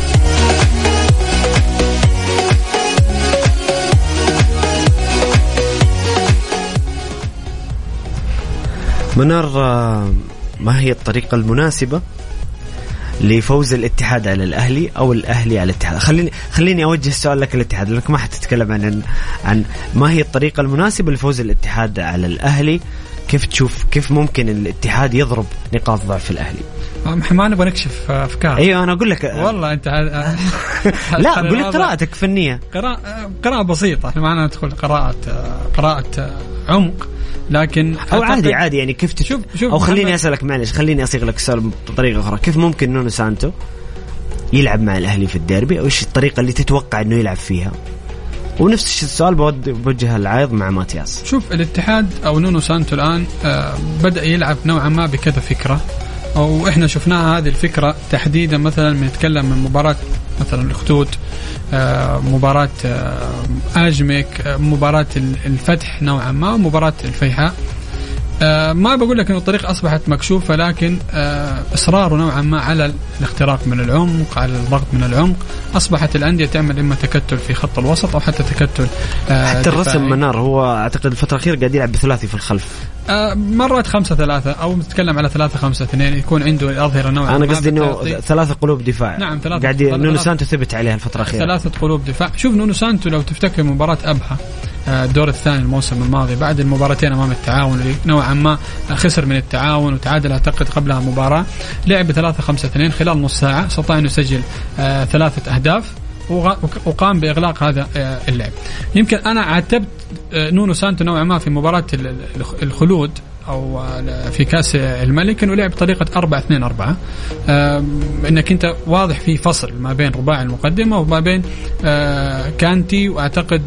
منار، ما هي الطريقة المناسبة لفوز الاتحاد على الأهلي أو الأهلي على الاتحاد؟ خليني أوجه السؤال لك الاتحاد، لأنك ما حتتكلم عن ما هي الطريقة المناسبة لفوز الاتحاد على الأهلي كيف تشوف كيف ممكن الاتحاد يضرب نقاط ضعف الأهلي؟ ما نبغى نكشف أفكار. أيوة أنا أقول لك والله أنت لا قل قراءتك فنية. قراءة بسيطة، ما أنا ندخل قراءة عمق، لكن أو عادي يعني كيف تشوف أو خليني أسألك معلش، خليني أصيغ لك السؤال بطريقة أخرى. كيف ممكن نونو سانتو يلعب مع الأهلي في الديربي، أو إيش الطريقة اللي تتوقع إنه يلعب فيها؟ ونفس السؤال بوجه العائض مع ماتياس. شوف الاتحاد أو نونو سانتو الآن بدأ يلعب نوعا ما بكذا فكرة، أو إحنا شفناها هذه الفكرة تحديدا مثلا بنتكلم من مباراة مثلا الأخدود، مباراة آجمك، مباراة الفتح نوعا ما، مباراة الفيحاء. ما بقول لك إنه الطريقة أصبحت مكشوفة، لكن إصراره نوعا ما على الاختراق من العمق، على الضغط من العمق. أصبحت الأندية تعمل إما تكتل في خط الوسط أو حتى تكتل حتى الرسم منار هو أعتقد الفترة الأخيرة قاعد يلعب بثلاثي في الخلف، مرات 5-3 أو نتكلم على 3-5-2، يكون عنده الأظهرة نوعا. أنا قصدي إنه 3 قلوب دفاع. نعم، قاعد نونو سانتو ثبت عليها الفترة الأخيرة 3 قلوب دفاع. شوف نونو سانتو لو تفتكر مباراة أبها الدور الثاني الموسم الماضي بعد المباراتين أمام التعاون اللي نوعا ما خسر من التعاون وتعادل أعتقد قبلها مباراة، لعب 3-5-2 خلال نص ساعة استطاع أن يسجل 3 أهداف وقام بإغلاق هذا اللعب. يمكن أنا عاتبت نونو سانتو نوعا ما في مباراة الخلود أو في كأس الملك إنه لعب بطريقة 4-2-4، إنك أنت واضح في فصل ما بين رباعي المقدمة وما بين كانتي وأعتقد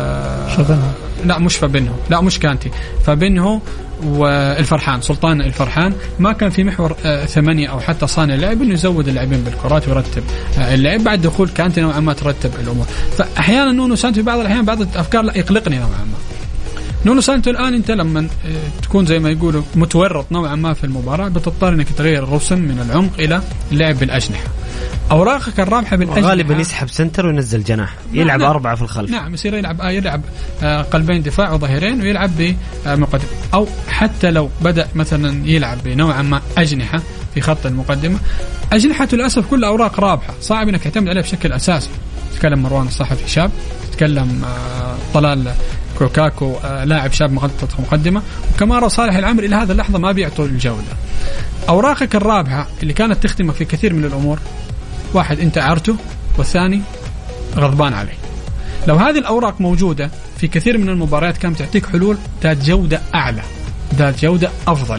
لا مش فابينهو، لا مش كانتي، فابينهو والفرحان، سلطان الفرحان. ما كان في محور 8 أو حتى صانع اللعب إنه يزود اللاعبين بالكرات ويرتب اللعب. بعد دخول كانتي نوعا ما ترتب الأمور. فأحيانا نونو سانتو في بعض الأحيان بعض الأفكار لا يقلقني نوعا ما. نونو سانتو الآن أنت لما تكون زي ما يقولوا متورط نوعا ما في المباراة بتضطر أنك تغير الرسم من العمق إلى اللعب بالأجنحة. أوراقك الرابحة بالأجنحة غالبا يسحب سنتر وينزل جناح، يلعب 4 في الخلف. نعم يصير يلعب قلبين دفاع وظهيرين ويلعب بمقدمة، أو حتى لو بدأ مثلا يلعب بنوعا ما أجنحة في خط المقدمة. أجنحته للأسف كل أوراق رابحة، صعب أنك تعتمد عليها بشكل أساسي. تتكلم مروان الصحفي شاب، تتكلم طلال كوكاكو لاعب شاب مقدمة، وكمارا وصالح العمري إلى هذا اللحظة ما بيعطوا الجودة. أوراقك الرابحة اللي كانت تختمك في كثير من الأمور، واحد أنت عرته والثاني غضبان عليه. لو هذه الأوراق موجودة في كثير من المباريات كانت تعطيك حلول ذات جودة أعلى، ذات جودة أفضل.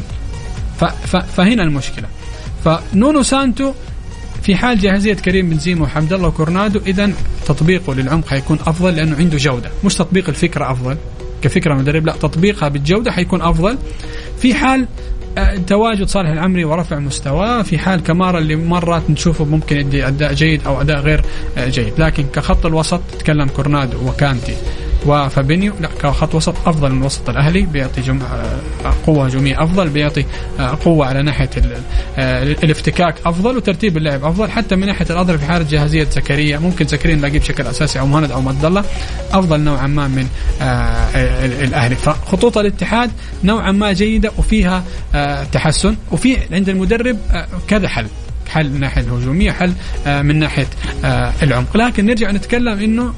فهنا المشكلة. فنونو سانتو في حال جاهزية كريم بنزيما وحمد الله وكورنادو، إذن تطبيقه للعمق حيكون أفضل لأنه عنده جودة. مش تطبيق الفكرة أفضل كفكرة مدرب، لا تطبيقها بالجودة حيكون أفضل. في حال تواجد صالح العمري ورفع مستواه، في حال كمارا اللي مرات نشوفه ممكن يدي أداء جيد أو أداء غير جيد، لكن كخط الوسط تتكلم كورنادو وكانتي وفابينيو، لا كخط وسط أفضل من وسط الأهلي، بيعطي قوة هجومية أفضل، بيعطي قوة على ناحية الافتكاك أفضل، وترتيب اللعب أفضل. حتى من ناحية الأظهرة في حالة جاهزية زكريا، ممكن زكريا نلاقيه بشكل أساسي أو مهند أو مد الله، أفضل نوعا ما من الأهلي. فخطوط الاتحاد نوعا ما جيدة وفيها تحسن، وفي عند المدرب كذا حل من ناحية الهجومية، حل من ناحية العمق. لكن نرجع نتكلم إنه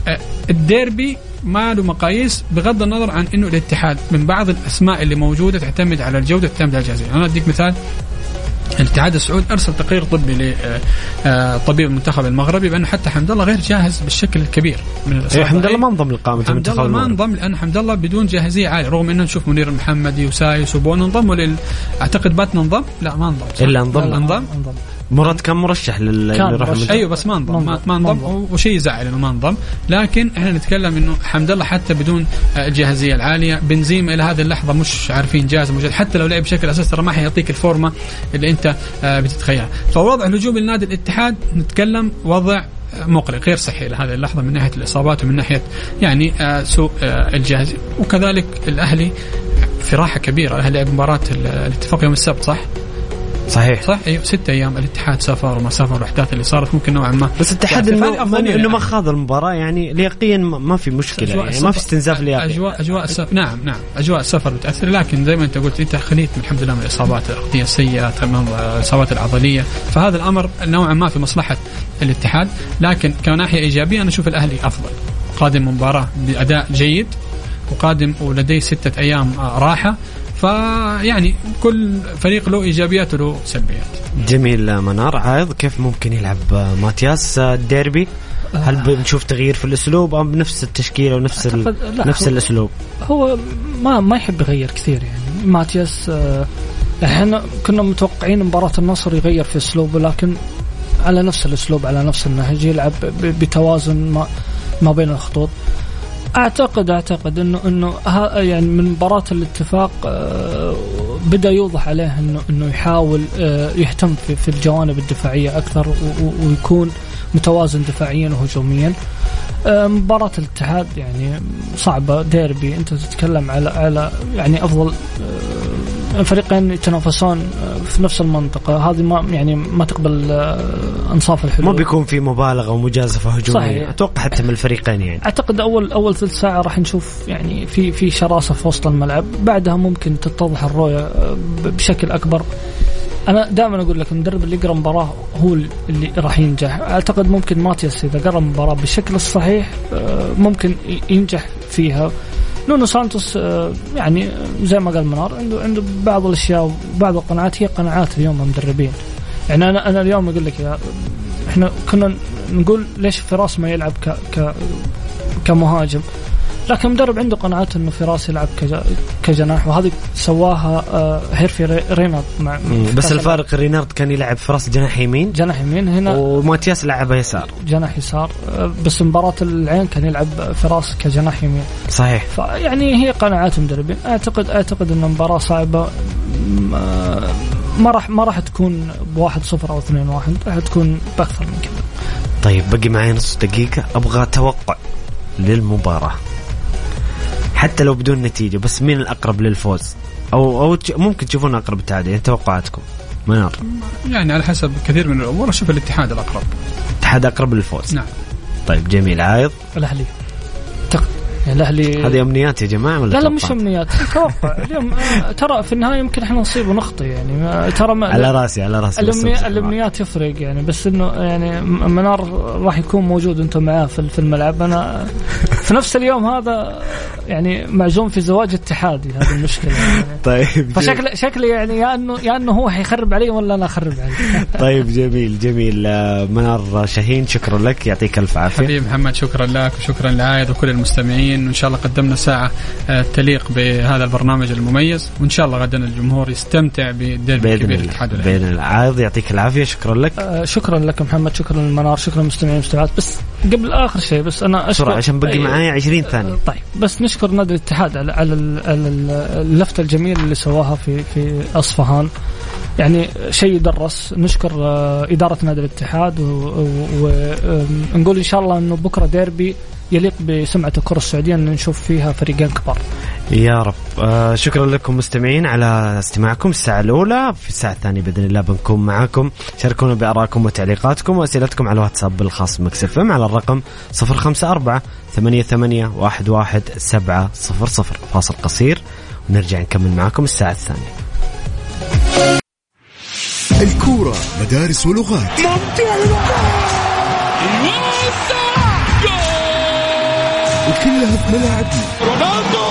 الديربي ما له مقاييس، بغض النظر عن إنه الاتحاد من بعض الأسماء اللي موجودة تعتمد على الجودة، تعتمد على الجاهزية. أنا أديك مثال، الاتحاد السعودي أرسل تقرير طبي لطبيب المنتخب المغربي بأنه حتى حمد الله غير جاهز بالشكل الكبير من الإصابة. حمد الله ما انضم لقائمة المنتخب المغربي، ما انضم لأن حمد الله بدون جاهزية عالية، رغم أنه نشوف منير المحمدي وسايس وبون انضموا أعتقد باتنا انضم، لا ما انضم، إلا انضم. مراد كان مرشح أيوة بس ما انضم وشيء زعل إنه ما انضم. لكن إحنا نتكلم إنه حمد الله حتى بدون الجاهزية العالية، بنزيما إلى هذه اللحظة مش عارفين جاهز موجود، حتى لو لعب بشكل أساسي ترى ما حيعطيك الفورمة اللي أنت بتتخيلها. فوضع الهجوم لنادي الاتحاد نتكلم وضع مقلق غير صحي لهذه اللحظة من ناحية الإصابات ومن ناحية يعني سوء الجاهزية. وكذلك الأهلي في راحة كبيرة، الأهلي لعب مباراة الاتفاق يوم السبت صح أيوة 6 أيام. الاتحاد سافر وما سافر، الأحداث اللي صارت ممكن نوعا ما، بس الاتحاد إنه ما خاض المباراة يعني لياقيا ما في مشكلة، يعني ما في استنزاف لياقي. أجواء السفر نعم أجواء السفر بتأثر، لكن زي ما أنت قلت أنت خليت من الحمد لله من الإصابات الأرضية السيئة، الإصابات العضلية، فهذا الأمر نوعا ما في مصلحة الاتحاد. لكن كناحية إيجابية أنا أشوف الأهلي أفضل، قادم مباراة بأداء جيد، وقادم ولديه 6 أيام راحة، فيعني كل فريق له إيجابيات وله سلبيات. جميل. منار، عايض كيف ممكن يلعب ماتياس الديربي؟ هل بنشوف تغيير في الأسلوب أم بنفس التشكيلة ونفس نفس الأسلوب؟ هو ما يحب يغير كثير يعني ماتياس. احنا كنا متوقعين مباراة النصر يغير في أسلوبه، لكن على نفس الأسلوب على نفس النهج، يلعب بتوازن ما بين الخطوط. أعتقد إنه يعني من مباراة الاتفاق بدأ يوضح عليه إنه يحاول يهتم في الجوانب الدفاعية أكثر ويكون متوازن دفاعيا وهجوميا. مباراة الاتحاد يعني صعبة، ديربي، أنت تتكلم على يعني أفضل فريقين يتنافسون في نفس المنطقة هذه، ما تقبل أنصاف الحلول. ما بيكون في مبالغة ومجازفة هجومية أتوقع حتى من الفريقين يعني. أعتقد أول ثلث ساعة راح نشوف يعني في شراسة في وسط الملعب، بعدها ممكن تتضح الرؤية بشكل أكبر. أنا دائما أقول لك المدرب اللي يقرأ مباراة هو اللي راح ينجح. أعتقد ممكن ماتياس إذا قرأ مباراة بالشكل الصحيح ممكن ينجح فيها. نونو سانتوس يعني زي ما قال منار عنده بعض الأشياء وبعض القناعات هي قناعات اليوم مدربين. يعني أنا اليوم أقول لك إحنا كنا نقول ليش فراس ما يلعب كمهاجم، لكن مدرب عنده قناعات إنه فراس يلعب كجناح، وهذه سواها هيرفي رينارد مع بس الفارق رينارد كان يلعب فراس جناح يمين هنا، وماتياس لعبه يسار جناح يسار. بس مباراة العين كان يلعب فراس كجناح يمين. صحيح. يعني هي قناعات مدربين. أعتقد إن المباراة صعبة، ما راح تكون 1-0 أو 2-1، راح تكون بأكثر من كذا. طيب باقي معي نص دقيقة، أبغى توقع للمباراة حتى لو بدون نتيجة، بس مين الأقرب للفوز أو ممكن تشوفون أقرب التعادل؟ يعني توقعاتكم منار؟ يعني على حسب كثير من الأمور أشوف الاتحاد الأقرب. الاتحاد أقرب للفوز. نعم. طيب جميل. عايض؟ الأهلي. الأهلي هذه أمنيات يا جماعة ولا لا مش أمنيات، توقع اليوم. ترى في النهاية يمكن إحنا نصيب ونخطئ يعني، ترى على راسي الأمنيات يفرق يعني، بس إنه يعني منار راح يكون موجود أنت معاه في الملعب. أنا في نفس اليوم هذا يعني معزوم في زواج اتحادي، هذه المشكلة يعني. طيب فشكلي يعني يا إنه هو حيخرب علي ولا أنا أخرب عليه. طيب جميل. منار شاهين شكرا لك، يعطيك ألف عافية. حبيب محمد شكرا لك وشكرا لعايد وكل المستمعين، وإن شاء الله قدمنا ساعة تليق بهذا البرنامج المميز، وإن شاء الله غدا الجمهور يستمتع بالديربي الكبير الاتحاد بين العايض. يعطيك العافية. شكرا لك. شكرا لك محمد، شكرا للمنار، شكرا للمستمعين والمستمعات. بس قبل آخر شيء بس أنا أشكر عشان بقي معايا 20 ثانية. طيب بس نشكر نادي الاتحاد على اللفتة الجميلة اللي سواها في أصفهان، يعني شيء يدرس. نشكر إدارة نادي الاتحاد ونقول إن شاء الله إنه بكرة ديربي يليق بسمعة الكرة السعودية أن نشوف فيها فريقين كبار يا رب. شكرا لكم مستمعين على استماعكم الساعة الأولى. في الساعة الثانية بإذن الله بنكون معاكم. شاركونا بآرائكم وتعليقاتكم وأسئلتكم على الواتساب الخاص مكس اف ام على الرقم 0548811700. فاصل قصير ونرجع نكمل معاكم الساعة الثانية. الكورة مدارس ولغات، وكلها في ملاعبنا. رونالدو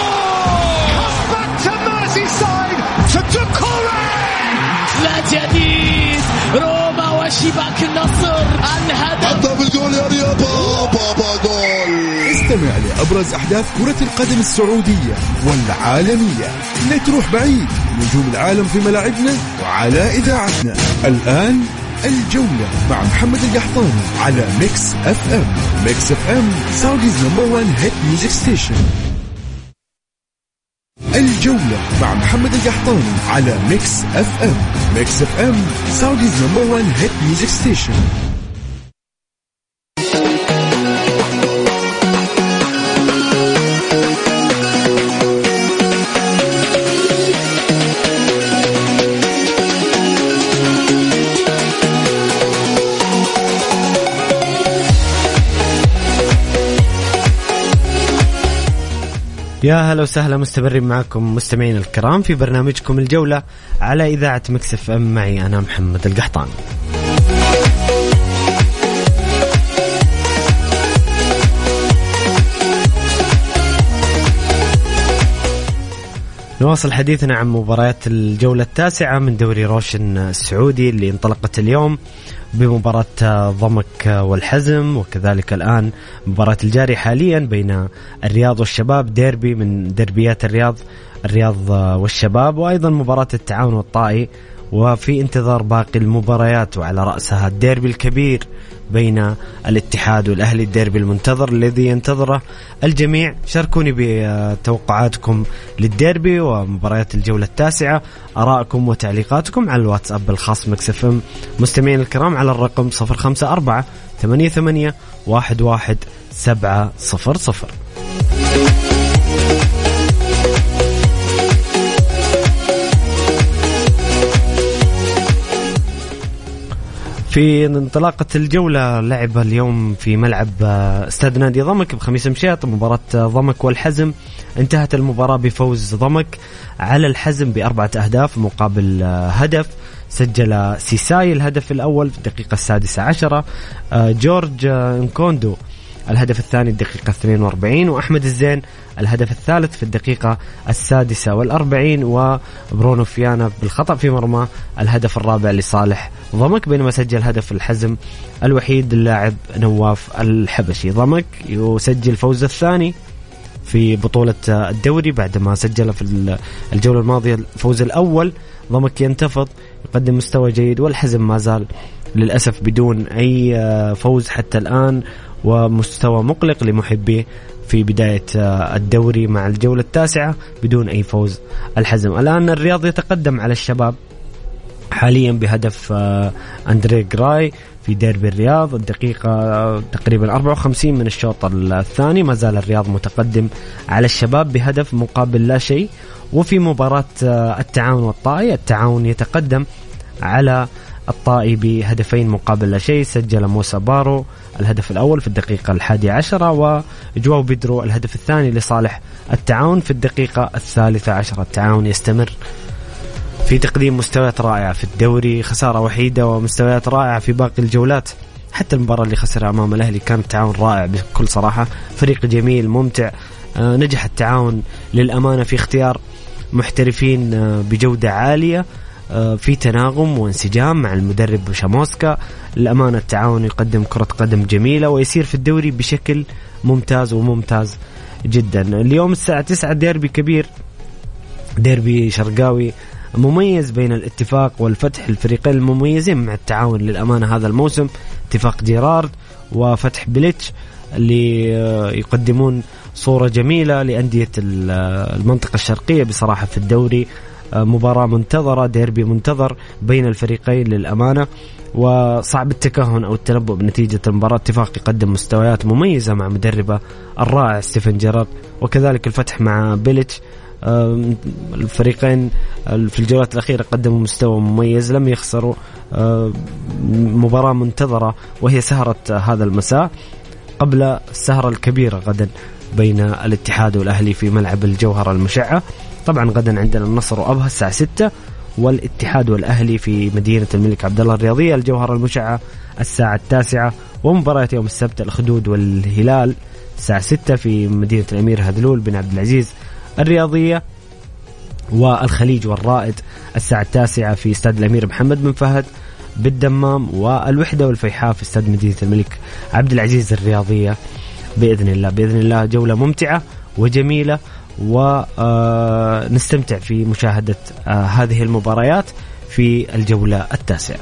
لا جديد، روما وشباك النصر، الهدف بالجول يا رياض، بابا جول. استمع لأبرز أحداث كرة القدم السعودية والعالمية. لا تروح بعيد، نجوم العالم في ملاعبنا وعلى إذاعتنا. الآن الجولة مع محمد القحطاني على ميكس اف ام. ميكس اف ام سعوديز نمبر 1 هيت ميوزك ستيشن. الجولة مع محمد القحطاني على ميكس اف ام. ميكس اف ام سعوديز نمبر 1 هيت ميوزك ستيشن. يا هلا وسهلا، مستمرين معكم مستمعين الكرام في برنامجكم الجولة على إذاعة مكس اف ام. معي أنا محمد القحطاني. نواصل حديثنا عن مباريات الجولة التاسعة من دوري روشن السعودي اللي انطلقت اليوم بمباراة ضمك والحزم، وكذلك الآن مباراة الجاري حاليا بين الرياض والشباب، ديربي من دربيات الرياض والشباب، وأيضا مباراة التعاون والطائي، وفي انتظار باقي المباريات وعلى رأسها الديربي الكبير بين الاتحاد والأهلي، الديربي المنتظر الذي ينتظره الجميع. شاركوني بتوقعاتكم للديربي ومباريات الجولة التاسعة، آراءكم وتعليقاتكم على الواتساب الخاص ميكس اف ام مستمعين الكرام على الرقم 0548811700. في انطلاقة الجولة لعب اليوم في ملعب استاد نادي ضمك بخميس مشيط مباراة ضمك والحزم. انتهت المباراة بفوز ضمك على الحزم ب4 أهداف مقابل هدف. سجل سيساي الهدف الأول في الدقيقة 16، جورج انكوندو الهدف الثاني الدقيقة 42، وأحمد الزين الهدف الثالث في الدقيقة 46، وبرونو فيانا بالخطأ في مرمى الهدف الرابع لصالح ضمك، بينما سجل هدف الحزم الوحيد اللاعب نواف الحبشي. ضمك يسجل فوز الثاني في بطولة الدوري بعدما سجل في الجولة الماضية الفوز الأول. ضمك ينتفض يقدم مستوى جيد، والحزم ما زال للأسف بدون أي فوز حتى الآن، ومستوى مقلق لمحبيه في بداية الدوري مع الجولة التاسعة بدون أي فوز الحزم. الآن الرياض يتقدم على الشباب حاليا بهدف أندري جراي في ديربي الرياض، الدقيقة تقريبا 54 من الشوط الثاني. ما زال الرياض متقدم على الشباب بهدف مقابل لا شيء. وفي مباراة التعاون والطائي، التعاون يتقدم على الطائي بهدفين مقابل لا شيء. سجل موسى بارو الهدف الأول في الدقيقة 11، وجواو بيدرو الهدف الثاني لصالح التعاون في الدقيقة 13. التعاون يستمر في تقديم مستويات رائعة في الدوري، خسارة وحيدة ومستويات رائعة في باقي الجولات. حتى المباراة اللي خسرها أمام الأهلي كان التعاون رائع بكل صراحة، فريق جميل ممتع. نجح التعاون للأمانة في اختيار محترفين بجودة عالية، في تناغم وانسجام مع المدرب شاموسكا. للأمانة التعاون يقدم كرة قدم جميلة ويسير في الدوري بشكل ممتاز وممتاز جدا. اليوم الساعة 9 ديربي كبير، ديربي شرقاوي مميز بين الاتفاق والفتح، الفريقين المميزين مع التعاون للأمانة هذا الموسم، اتفاق جيرارد وفتح بليتش اللي يقدمون صورة جميلة لأندية المنطقة الشرقية بصراحة في الدوري. مباراة منتظرة، ديربي منتظر بين الفريقين للأمانة، وصعب التكهن أو التنبؤ بنتيجة المباراة. اتفاق يقدم مستويات مميزة مع مدربه الرائع ستيفن جيرارد، وكذلك الفتح مع بيليتش. الفريقين في الجولات الأخيرة قدموا مستوى مميز، لم يخسروا. مباراة منتظرة وهي سهرة هذا المساء قبل السهرة الكبيرة غدا بين الاتحاد والأهلي في ملعب الجوهرة المشعة. طبعا غدا عندنا النصر وأبها الساعة 6، والاتحاد والأهلي في مدينة الملك عبدالله الرياضية الجوهرة المشعة الساعة 9، ومباراة يوم السبت الخدود والهلال الساعة 6 في مدينة الأمير هذلول بن عبد العزيز الرياضية، والخليج والرائد الساعة 9 في استاد الأمير محمد بن فهد بالدمام، والوحدة والفيحاء في استاد مدينة الملك عبد العزيز الرياضية. بإذن الله جولة ممتعة وجميلة، ونستمتع في مشاهدة هذه المباريات في الجولة التاسعة.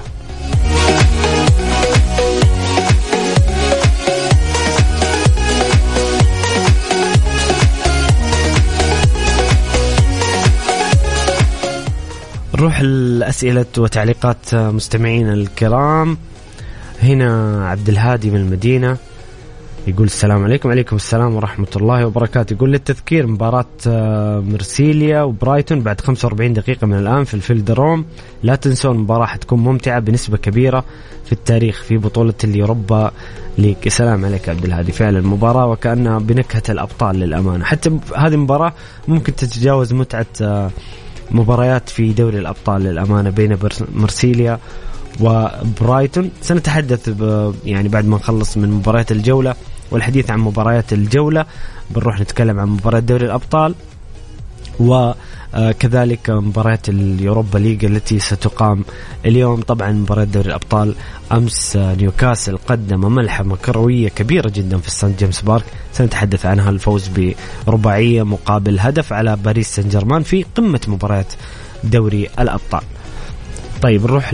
نروح الأسئلة وتعليقات مستمعين الكرام. هنا عبد الهادي من المدينة يقول السلام عليكم. عليكم السلام ورحمة الله وبركاته. يقول للتذكير مباراة مرسيليا وبرايتون بعد 45 دقيقة من الآن في الفيلدروم. لا تنسون المباراة حتكون ممتعة بنسبة كبيرة في التاريخ في بطولة اليوروبا ليج. السلام عليك عبد الهادي. فعلا المباراة وكأنها بنكهة الأبطال للأمانة. حتى هذه المباراة ممكن تتجاوز متعة مباريات في دوري الأبطال للأمانة بين مرسيليا وبرايتون. سنتحدث يعني بعد ما نخلص من مباريات الجولة والحديث عن مباريات الجولة بنروح نتكلم عن مباراة دوري الأبطال وكذلك مباريات اليوروبا ليج التي ستقام اليوم. طبعا مباريات دوري الأبطال أمس نيوكاسل قدم ملحمة كروية كبيرة جدا في سان جيمس بارك، سنتحدث عنها، الفوز برباعية مقابل هدف على باريس سان جيرمان في قمة مباريات دوري الأبطال. طيب نروح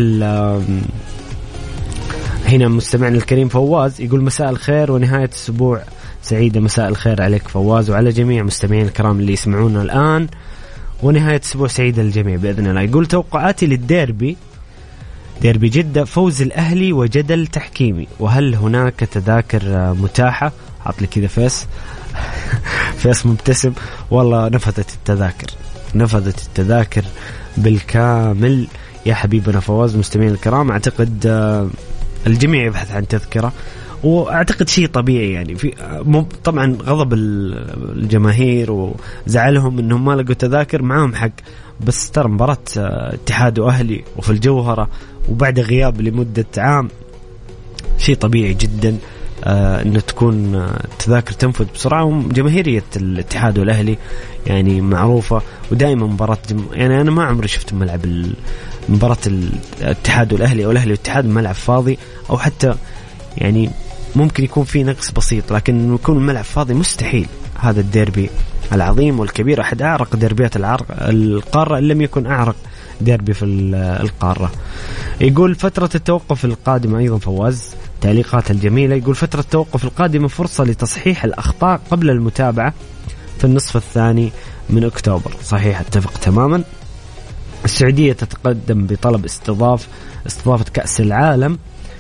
هنا مستمعنا الكريم فواز يقول مساء الخير ونهاية أسبوع سعيدة. مساء الخير عليك فواز وعلى جميع مستمعين الكرام اللي يسمعونا الآن، ونهاية أسبوع سعيدة للجميع بإذن الله. يقول توقعاتي للديربي، ديربي جدة، فوز الأهلي وجدل تحكيمي، وهل هناك تذاكر متاحة؟ حط لي كذا فيس مبتسم. والله نفذت التذاكر بالكامل يا حبيبنا فواز. مستمعين الكرام أعتقد الجميع يبحث عن تذكرة، واعتقد شيء طبيعي يعني. في طبعا غضب الجماهير وزعلهم انهم ما لقوا تذاكر، معهم حق، بس ترى مباراة اتحاد واهلي وفي الجوهرة وبعد غياب لمدة عام، شيء طبيعي جدا انه تكون التذاكر تنفذ بسرعة. وجماهيرية الاتحاد والاهلي يعني معروفة، ودائما مباراة يعني انا ما عمري شفت ملعب مباراة الاتحاد والاهلي او الاهلي والاتحاد ملعب فاضي، او حتى يعني ممكن يكون في نقص بسيط، لكن يكون الملعب فاضي مستحيل. هذا الديربي العظيم والكبير، أحد أعرق ديربيات القارة إن لم يكن أعرق ديربي في القارة. يقول فترة التوقف القادمة أيضا فواز تعليقات الجميلة. يقول فترة التوقف القادمة فرصة لتصحيح الأخطاء قبل المتابعة في النصف الثاني من أكتوبر. صحيح، اتفق تماما. السعودية تتقدم بطلب استضافة كأس العالم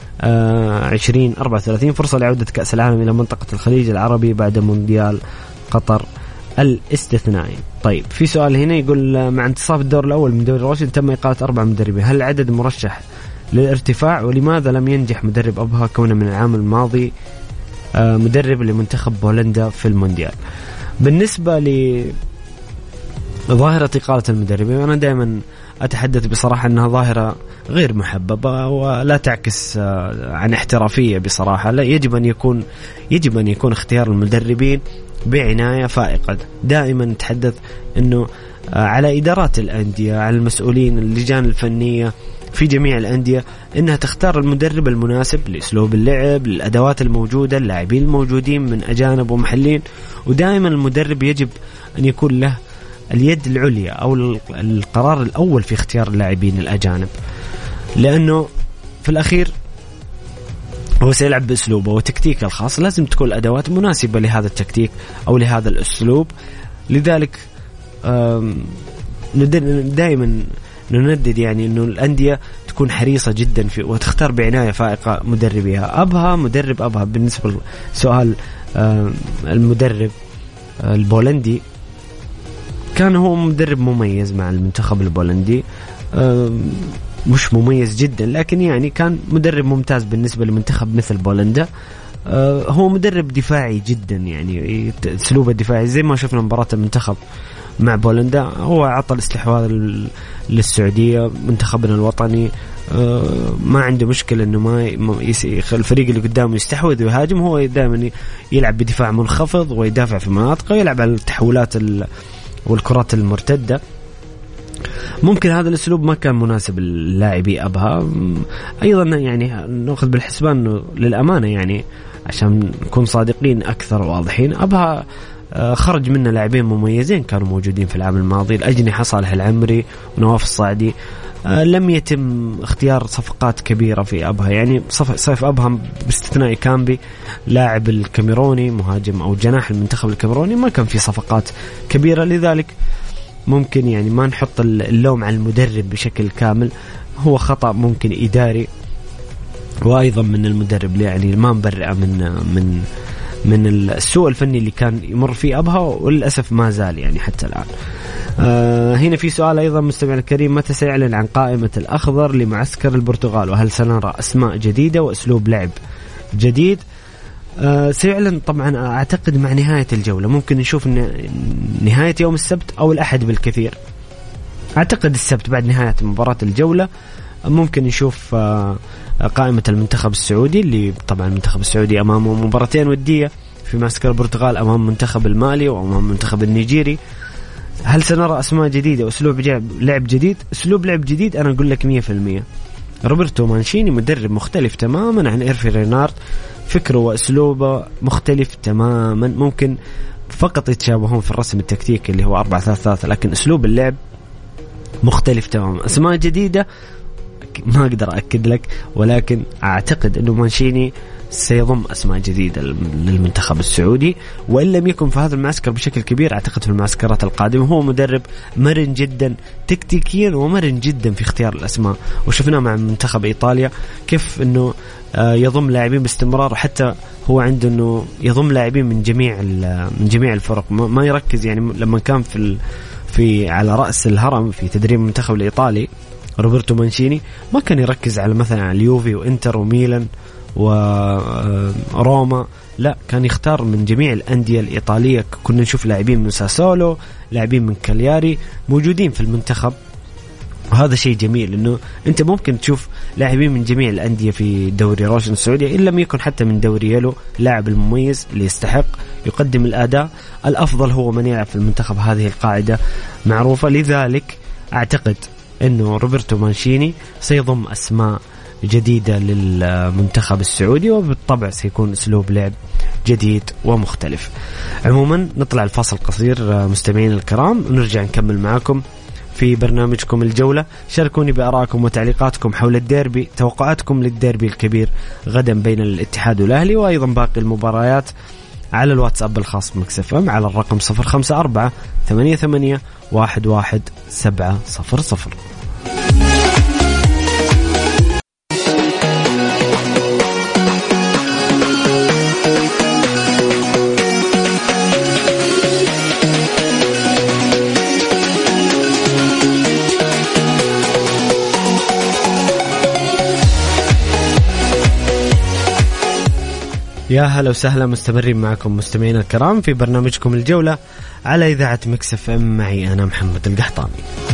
2034، فرصة لعودة كأس العالم إلى منطقة الخليج العربي بعد مونديال قطر الاستثنائي. طيب في سؤال هنا يقول مع انتصاف الدور الأول من دوري روشن تم إقالة 4 مدربين، هل العدد مرشح للارتفاع؟ ولماذا لم ينجح مدرب أبها كونه من العام الماضي مدرب لمنتخب بولندا في المونديال؟ بالنسبة لظاهرة إقالة المدربين أنا دائما أتحدث بصراحة أنها ظاهرة غير محببة ولا تعكس عن احترافية بصراحة. لا، يجب أن يكون اختيار المدربين بعناية فائقة. دائما نتحدث أنه على إدارات الأندية، على المسؤولين، اللجان الفنية في جميع الأندية، أنها تختار المدرب المناسب لأسلوب اللعب، للأدوات الموجودة، اللاعبين الموجودين من أجانب ومحلين. ودائما المدرب يجب أن يكون له اليد العليا أو القرار الأول في اختيار اللاعبين الأجانب، لأنه في الأخير هو سيلعب بأسلوبه وتكتيك الخاص، لازم تكون الأدوات مناسبة لهذا التكتيك أو لهذا الأسلوب. لذلك دائما نندد يعني أنه الأندية تكون حريصة جدا في وتختار بعناية فائقة مدربيها. مدرب أبها بالنسبة لسؤال المدرب البولندي، كان هو مدرب مميز مع المنتخب البولندي، مش مميز جدا لكن يعني كان مدرب ممتاز بالنسبة لمنتخب مثل بولندا. هو مدرب دفاعي جدا، يعني اسلوبه الدفاعي زي ما شفنا مباراة المنتخب مع بولندا، هو عطى الاستحواذ للسعودية. منتخبنا الوطني ما عنده مشكلة انه ما الفريق اللي قدامه يستحوذ ويهاجم، هو دائما يلعب بدفاع منخفض ويدافع في مناطقه ويلعب على التحولات والكرات المرتدة. ممكن هذا الأسلوب ما كان مناسب للاعبي أبها. أيضا يعني نأخذ بالحسبان أنه للأمانة يعني عشان نكون صادقين أكثر واضحين، أبها خرج منه لاعبين مميزين كانوا موجودين في العام الماضي، الأجنحة صالح العمري ونواف الصعدي. لم يتم اختيار صفقات كبيرة في أبها، يعني صيف أبها باستثناء كامبي لاعب الكاميروني مهاجم أو جناح المنتخب الكاميروني ما كان في صفقات كبيرة. لذلك ممكن يعني ما نحط اللوم على المدرب بشكل كامل، هو خطأ ممكن إداري وأيضا من المدرب، يعني ما نبرئ من السوء الفني اللي كان يمر فيه أبها، وللأسف ما زال يعني حتى الآن. هنا في سؤال أيضا مستمعنا الكريم، متى سيعلن عن قائمة الأخضر لمعسكر البرتغال؟ وهل سنرى أسماء جديدة وأسلوب لعب جديد؟ سيعلن طبعا أعتقد مع نهاية الجولة، ممكن نشوف نهاية يوم السبت أو الأحد بالكثير. أعتقد السبت بعد نهاية مباراة الجولة ممكن نشوف قائمة المنتخب السعودي، اللي طبعا المنتخب السعودي أمامه مباراتين ودية في معسكر البرتغال، أمام منتخب المالي وأمام منتخب النيجيري. هل سنرى أسماء جديدة وأسلوب لعب جديد؟ أسلوب لعب جديد أنا أقول لك 100%. روبرتو مانشيني مدرب مختلف تماما عن إيرفي رينارد، فكره وأسلوبه مختلف تماما. ممكن فقط يتشابهون في الرسم التكتيكي اللي هو 4-3-3، لكن أسلوب اللعب مختلف تماما. أسماء جديدة ما أقدر أكد لك، ولكن أعتقد أنه مانشيني سيضم أسماء جديدة للمنتخب السعودي، وإن لم يكن في هذا المعسكر بشكل كبير أعتقد في المعسكرات القادمة. هو مدرب مرن جدا تكتيكيا ومرن جدا في اختيار الأسماء، وشفناه مع منتخب إيطاليا كيف أنه يضم لاعبين باستمرار، وحتى هو عنده أنه يضم لاعبين من جميع الفرق. ما يركز يعني لما كان في على رأس الهرم في تدريب المنتخب الإيطالي روبرتو مانشيني ما كان يركز على مثلا على اليوفي وإنتر وميلان وروما، لا كان يختار من جميع الأندية الإيطالية. كنا نشوف لاعبين من ساسولو، لاعبين من كالياري موجودين في المنتخب، وهذا شيء جميل إنه أنت ممكن تشوف لاعبين من جميع الأندية في دوري روشن السعودية، إن لم يكن حتى من دوري يلو. لاعب المميز اللي يستحق يقدم الأداء الأفضل هو من يلعب في المنتخب، هذه القاعدة معروفة. لذلك أعتقد إنه روبرتو مانشيني سيضم أسماء جديدة للمنتخب السعودي، وبالطبع سيكون أسلوب لعب جديد ومختلف. عموما نطلع الفاصل قصير مستمعين الكرام، ونرجع نكمل معكم في برنامجكم الجولة. شاركوني بآرائكم وتعليقاتكم حول الديربي، توقعاتكم للديربي الكبير غدا بين الاتحاد والأهلي، وأيضا باقي المباريات على الواتساب الخاص ميكس اف ام على الرقم 0548811700. يا هلا وسهلا، مستمرين معكم مستمعين الكرام في برنامجكم الجولة على إذاعة ميكس اف ام، معي أنا محمد القحطاني.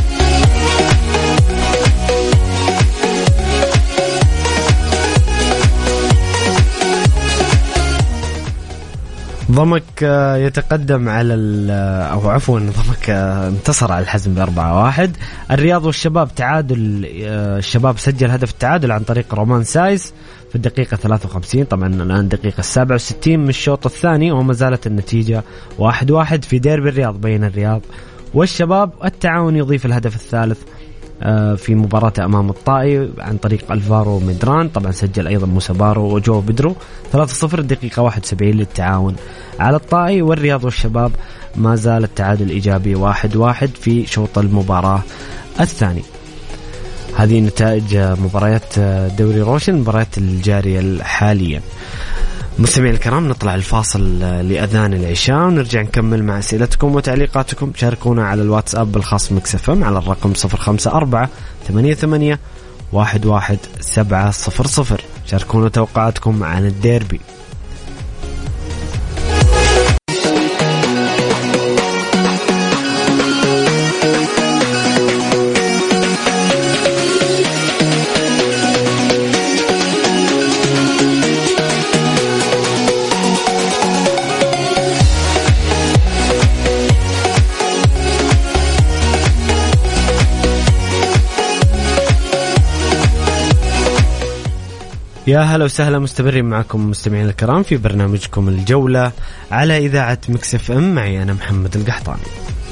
ضمك يتقدم على أو عفوا ضمك انتصر على الحزم ب4-1. الرياض والشباب تعادل، الشباب سجل هدف التعادل عن طريق رومان سايس في الدقيقة 53. طبعا الآن دقيقة 67 من الشوط الثاني، وما زالت النتيجة 1-1 في ديربي الرياض بين الرياض والشباب. التعاون يضيف الهدف الثالث في مباراة أمام الطائي عن طريق ألفارو ميدران، طبعا سجل أيضا موسى بارو وجو بدرو 3-0 الدقيقة 71 للتعاون على الطائي. والرياض والشباب ما زال التعادل إيجابي 1-1 في شوط المباراة الثاني. هذه نتائج مباريات دوري روشن، المباريات الجارية حاليا. مستمعين الكرام نطلع الفاصل لأذان العشاء ونرجع نكمل مع أسئلتكم وتعليقاتكم. شاركونا على الواتساب بالخاص ميكس اف ام على الرقم 0548811700. شاركونا توقعاتكم عن الديربي. يا هلا وسهلا، مستمرين معكم مستمعين الكرام في برنامجكم الجولة على إذاعة ميكس اف ام، معي أنا محمد القحطاني.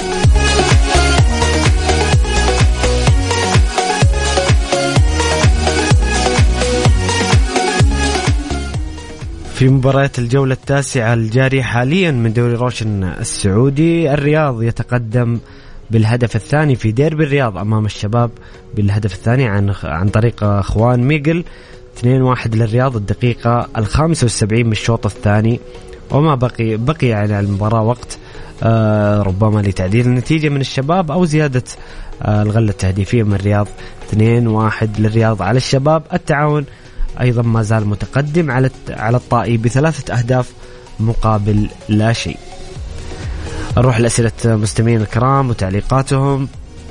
في مباريات الجولة التاسعة الجارية حاليا من دوري روشن السعودي، الرياض يتقدم بالهدف الثاني في ديربي الرياض أمام الشباب بالهدف الثاني عن طريق خوان ميغل 2-1 للرياض الدقيقة 75 من الشوط الثاني. وما بقي على المباراة وقت ربما لتعديل النتيجة من الشباب أو زيادة الغلة التهديفية من الرياض. 2-1 للرياض على الشباب. التعاون أيضا ما زال متقدم على الطائي ب3 أهداف مقابل لا شيء. نروح لأسئلة مستمعين الكرام وتعليقاتهم.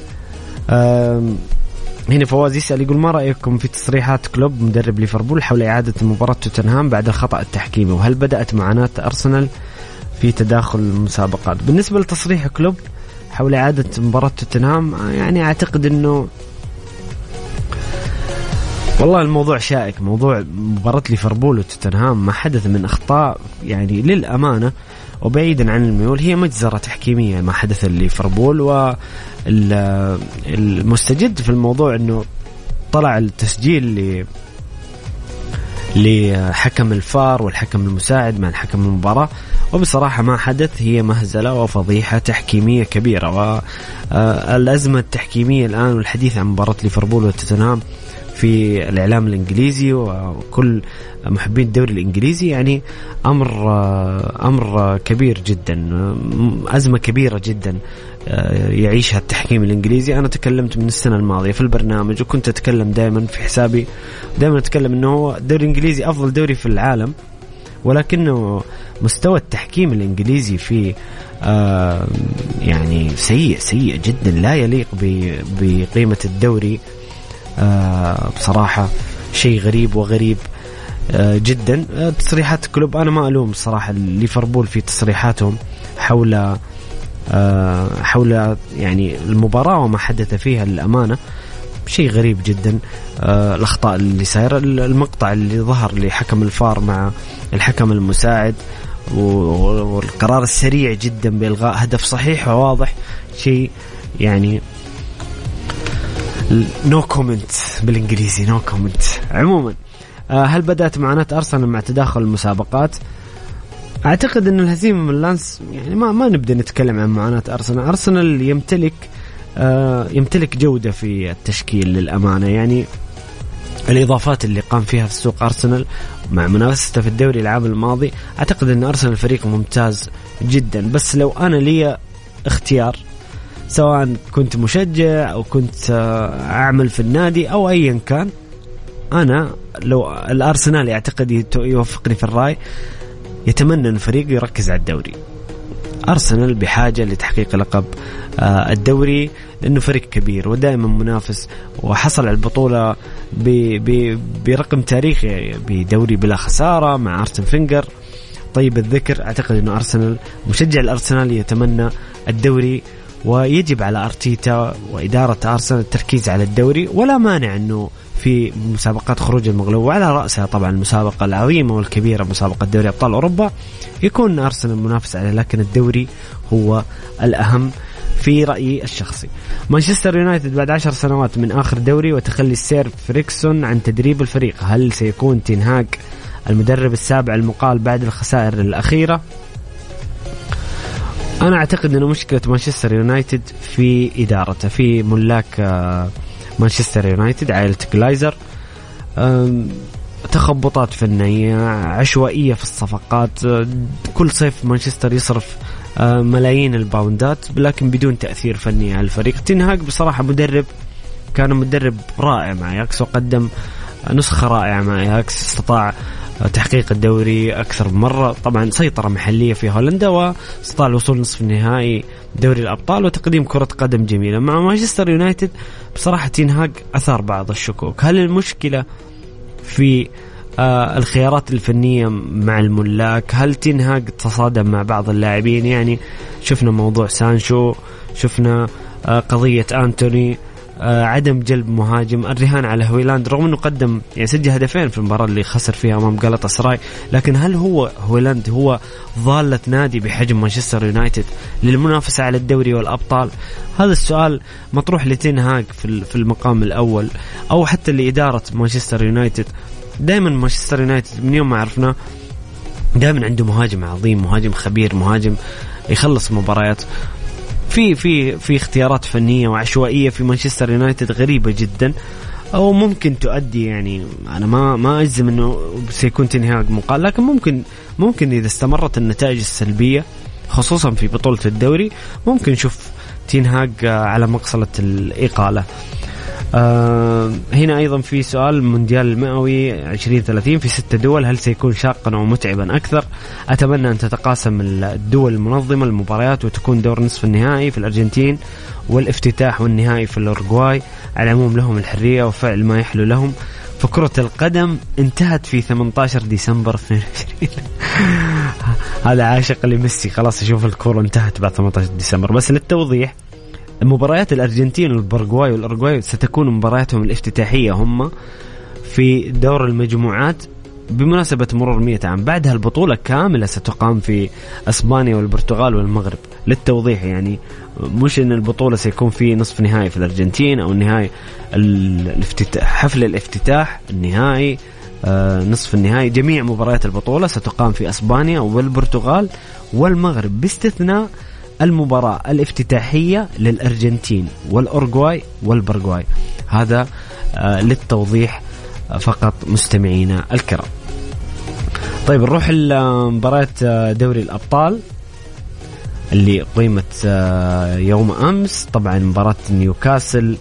هنا فواز يسأل يقول: ما رأيكم في تصريحات كلوب مدرب ليفربول حول إعادة مباراة توتنهام بعد الخطأ التحكيمي، وهل بدأت معاناة أرسنال في تداخل المسابقات؟ بالنسبة لتصريح كلوب حول إعادة مباراة توتنهام. يعني أعتقد أنه والله الموضوع شائك، موضوع مباراة ليفربول وتوتنهام ما حدث من أخطاء يعني للأمانة وبعيدا عن الميول هي مجزرة تحكيمية ما حدث ليفربول. والمستجد في الموضوع أنه طلع التسجيل لحكم الفار والحكم المساعد مع الحكم المباراة، وبصراحة ما حدث، هي مهزلة وفضيحة تحكيمية كبيرة. والأزمة التحكيمية الآن والحديث عن مباراة ليفربول وتوتنهام في الإعلام الإنجليزي وكل محبين الدوري الإنجليزي يعني أمر كبير جدا، أزمة كبيرة جدا يعيشها التحكيم الإنجليزي. أنا تكلمت من السنة الماضية في البرنامج وكنت أتكلم دائما في حسابي، دائما أتكلم أنه هو الدوري الإنجليزي أفضل دوري في العالم، ولكنه مستوى التحكيم الإنجليزي فيه يعني سيء جدا، لا يليق بقيمة الدوري. بصراحة شيء غريب وغريب جدا. تصريحات كلوب أنا ما ألوم صراحة ليفربول في تصريحاتهم حول يعني المباراة وما حدث فيها، الأمانة شيء غريب جدا. الأخطاء اللي صايرة، المقطع اللي ظهر لحكم الفار مع الحكم المساعد والقرار السريع جدا بإلغاء هدف صحيح وواضح، شيء يعني نو كومنت بالإنجليزي، نو كومنت. عموما هل بدأت معاناة أرسنال مع تداخل المسابقات؟ أعتقد أن الهزيمة من لانس يعني ما نبدأ نتكلم عن معاناة أرسنال. أرسنال يمتلك جودة في التشكيل للأمانة، يعني الإضافات اللي قام فيها في السوق أرسنال مع منافسته في الدوري العام الماضي، أعتقد أن أرسنال فريق ممتاز جدا. بس لو أنا لي اختيار، سواء كنت مشجع أو كنت أعمل في النادي أو أيا كان، أنا لو الأرسنال يعتقد يوافقني في الرأي، يتمنى أن الفريق يركز على الدوري. أرسنال بحاجة لتحقيق لقب الدوري لأنه فريق كبير ودائما منافس، وحصل على البطولة برقم تاريخي بدوري بلا خسارة مع أرسن فينجر طيب الذكر. أعتقد أنه أرسنال مشجع الأرسنال يتمنى الدوري، ويجب على أرتيتا وإدارة أرسنال التركيز على الدوري، ولا مانع أنه في مسابقات خروج المغلوب وعلى رأسها طبعا المسابقة العظيمة والكبيرة مسابقة دوري أبطال أوروبا يكون أرسنال منافس عليه، لكن الدوري هو الأهم في رأيي الشخصي. مانشستر يونايتد بعد 10 سنوات من آخر دوري وتخلي السير فريكسون عن تدريب الفريق، هل سيكون تنهاج المدرب السابع المقال بعد الخسائر الأخيرة؟ أنا أعتقد أن مشكلة مانشستر يونايتد في إدارته، في ملاك مانشستر يونايتد عائلة جلايزر، تخبطات فنية، عشوائية في الصفقات. كل صيف مانشستر يصرف ملايين الباوندات لكن بدون تأثير فني على الفريق. تنهاج بصراحة كان مدرب رائع مع اياكس وقدم نسخة رائعة مع اياكس، استطاع تحقيق الدوري أكثر من مرة، طبعا سيطرة محلية في هولندا، واستطاع الوصول نصف النهائي دوري الأبطال وتقديم كرة قدم جميلة. مع مانشستر يونايتد بصراحة تنهاج أثار بعض الشكوك، هل المشكلة في الخيارات الفنية مع الملاك؟ هل تنهاج تصادم مع بعض اللاعبين؟ يعني شفنا موضوع سانشو، شفنا قضية أنتوني، عدم جلب مهاجم، الرهان على هويلاند رغم أنه قدم يعني سجل هدفين في المباراة اللي خسر فيها أمام غلطة سراي، لكن هل هويلاند هو ضالة نادي بحجم مانشستر يونايتد للمنافسة على الدوري والأبطال؟ هذا السؤال مطروح لتنهاج في المقام الأول، أو حتى لإدارة مانشستر يونايتد. دائما مانشستر يونايتد من يوم ما عرفنا دائما عنده مهاجم عظيم، مهاجم خبير، مهاجم يخلص مباريات. في اختيارات فنية وعشوائية في مانشستر يونايتد غريبة جدا، أو ممكن تؤدي، يعني أنا ما أجزم إنه سيكون تنهاج مقال، لكن ممكن إذا استمرت النتائج السلبية خصوصا في بطولة الدوري ممكن نشوف تنهاج على مقصلة الإقالة. هنا أيضا في سؤال، مونديال المئوي 2030 في 6 دول، هل سيكون شاقا ومتعبا أكثر؟ أتمنى أن تتقاسم الدول المنظمة المباريات وتكون دور نصف النهائي في الأرجنتين والافتتاح والنهائي في الأورجواي. على العموم لهم الحرية وفعل ما يحلو لهم، فكرة القدم انتهت في 18 ديسمبر 22. هذا عاشق لميسي، خلاص يشوف الكرة انتهت بعد 18 ديسمبر. بس للتوضيح، مباريات الأرجنتين والبرغواي والأورغواي ستكون مبارياتهم الافتتاحية هم في دور المجموعات بمناسبة مرور 100 عام. بعدها البطولة كاملة ستقام في أسبانيا والبرتغال والمغرب. للتوضيح يعني مش إن البطولة سيكون في نصف نهائي في الأرجنتين أو النهائي، حفل الافتتاح، النهائي، نصف النهائي، جميع مباريات البطولة ستقام في أسبانيا والبرتغال والمغرب باستثناء المباراة الافتتاحية للأرجنتين والأورغواي والبرغواي. هذا للتوضيح فقط مستمعينا الكرام. طيب نروح لمباراة دوري الأبطال اللي قيمت يوم أمس. طبعا مباراة نيوكاسل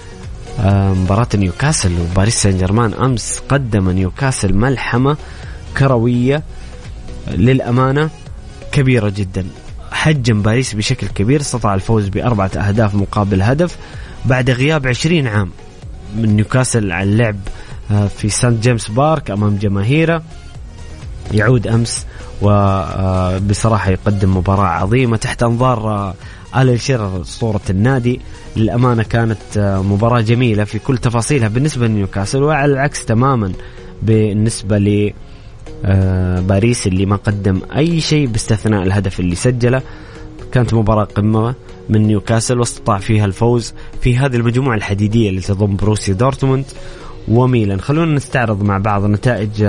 وباريس سان جيرمان. أمس قدم نيوكاسل ملحمة كروية للأمانة كبيرة جدا. حجم باريس بشكل كبير، استطاع الفوز ب4 أهداف مقابل هدف بعد غياب 20 عام من نيوكاسل على اللعب في سانت جيمس بارك أمام جماهيره. يعود أمس وبصراحة يقدم مباراة عظيمة تحت أنظار آلان شيرر أسطورة النادي. للأمانة كانت مباراة جميلة في كل تفاصيلها بالنسبة لنيوكاسل، وعلى العكس تماما بالنسبة لباريس اللي ما قدم أي شيء باستثناء الهدف اللي سجله. كانت مباراة قمة من نيوكاسل واستطاع فيها الفوز في هذه المجموعة الحديدية اللي تضم بروسيا دورتموند وميلان. خلونا نستعرض مع بعض نتائج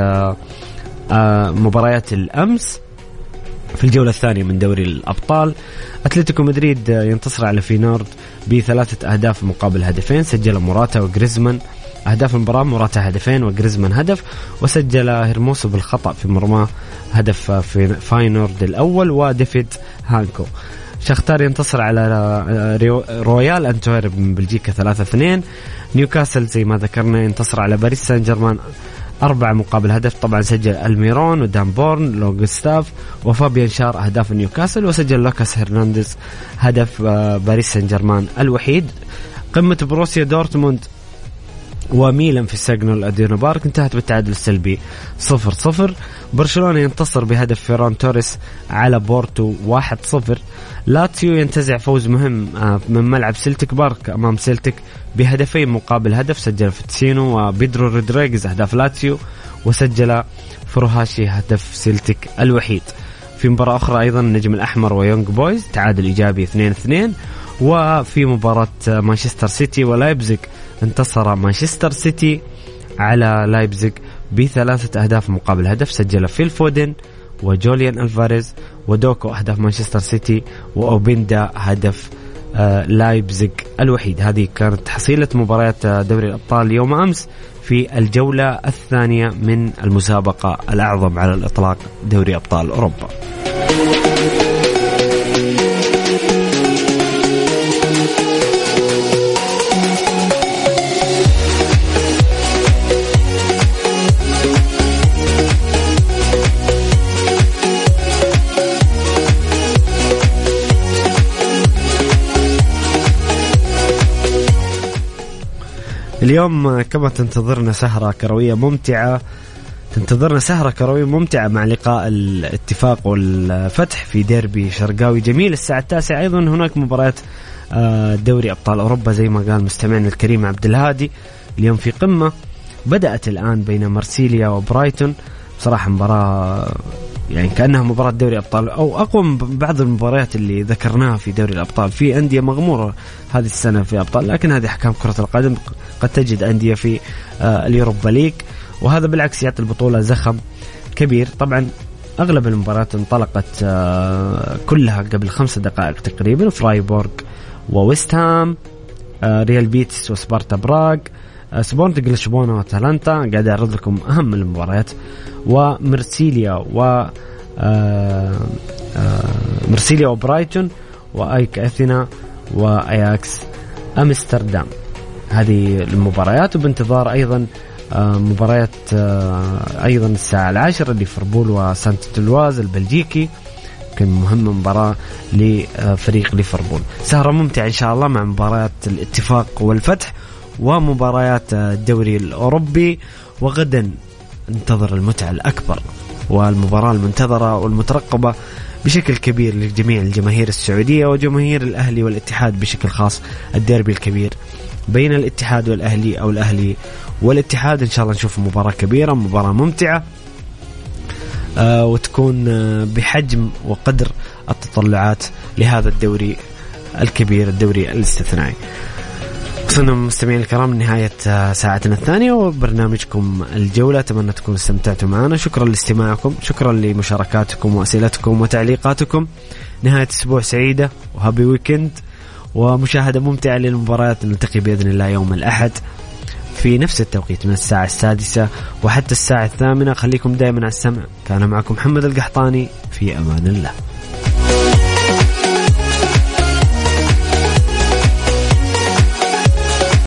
مباريات الأمس في الجولة الثانية من دوري الأبطال. أتلتيكو مدريد ينتصر على فينورد ب3 أهداف مقابل هدفين، سجل موراتا وغريزمان. أهداف المباراة: موراتا هدفين وغريزمان هدف، وسجل هيرموسو بالخطأ في مرماه هدف في فاينورد الأول وديفيد هانكو. شختار ينتصر على رويال أنتويرب من بلجيكا 3-2. نيوكاسل زي ما ذكرنا ينتصر على باريس سان جيرمان 4 مقابل هدف. طبعا سجل الميرون ودان بورن لوغستاف وفابيان شار أهداف نيوكاسل، وسجل لوكاس هرنانديز هدف باريس سان جيرمان الوحيد. قمة بروسيا دورتموند وميلان في ساغنول أدينا بارك انتهت بالتعادل السلبي 0-0. برشلونة ينتصر بهدف فيران توريس على بورتو 1-0. لاتسيو ينتزع فوز مهم من ملعب سيلتيك بارك أمام سيلتيك بهدفين مقابل هدف، سجل فوتسينو وبيدرو رودريغيز أهداف لاتسيو، وسجل فروهاشي هدف سيلتيك الوحيد. في مباراة أخرى أيضا النجم الأحمر ويونغ بويز تعادل إيجابي 2-2. وفي مباراة مانشستر سيتي ولايبزيغ انتصر مانشستر سيتي على لايبزيغ ب3 أهداف مقابل هدف، سجل فيل فودن وجوليان ألفاريز ودوكو أهداف مانشستر سيتي، وأوبندا هدف لايبزيغ الوحيد. هذه كانت حصيلة مباريات دوري الأبطال يوم أمس في الجولة الثانية من المسابقة الأعظم على الإطلاق دوري أبطال أوروبا. اليوم كما تنتظرنا سهرة كروية ممتعة مع لقاء الاتفاق والفتح في ديربي شرقاوي جميل الساعة 9. أيضا هناك مباريات دوري أبطال أوروبا زي ما قال مستمعنا الكريم عبد الهادي. اليوم في قمة بدأت الآن بين مارسيليا وبرايتون. بصراحة مباراة يعني كأنها مباراة دوري أبطال أو أقوى من بعض المباريات اللي ذكرناها في دوري الأبطال. في أندية مغمورة هذه السنة في أبطال، لكن هذه أحكام كرة القدم. قد تجد أندية في اليوروبا ليج، وهذا بالعكس يعطي البطولة زخم كبير. طبعا أغلب المباريات انطلقت كلها قبل 5 دقائق تقريبا. فرايبورغ وويست هام، ريال بيتس وسبارتا براغ، سبورتنج لشبونة واتلانتا. قاعد أعرض لكم أهم المباريات. ومرسيليا مرسيليا وبرايتون وأيك أثينا وأياكس أمستردام. هذه المباريات، وبانتظار أيضا مباريات أيضا الساعة 10 ليفربول وسانت تلواز البلجيكي. كان مهمة مباراة لفريق ليفربول. سهرة ممتعة إن شاء الله مع مباريات الاتفاق والفتح. ومباريات الدوري الأوروبي. وغدا انتظر المتعة الأكبر والمباراة المنتظرة والمترقبة بشكل كبير لجميع الجماهير السعودية وجماهير الأهلي والاتحاد بشكل خاص، الديربي الكبير بين الاتحاد والأهلي أو الأهلي والاتحاد. إن شاء الله نشوف مباراة كبيرة، مباراة ممتعة، وتكون بحجم وقدر التطلعات لهذا الدوري الكبير، الدوري الاستثنائي. وصلنا مستمعين الكرام لنهاية ساعتنا الثانية وبرنامجكم الجولة. أتمنى تكونوا استمتعتوا معنا. شكرا لاستماعكم، شكرا لمشاركاتكم وأسئلتكم وتعليقاتكم. نهاية أسبوع سعيدة وهابي ويكند ومشاهدة ممتعة للمباريات. نلتقي بإذن الله يوم الأحد في نفس التوقيت من الساعة 6 وحتى الساعة 8. خليكم دائما على السمع. كان معكم محمد القحطاني، في أمان الله.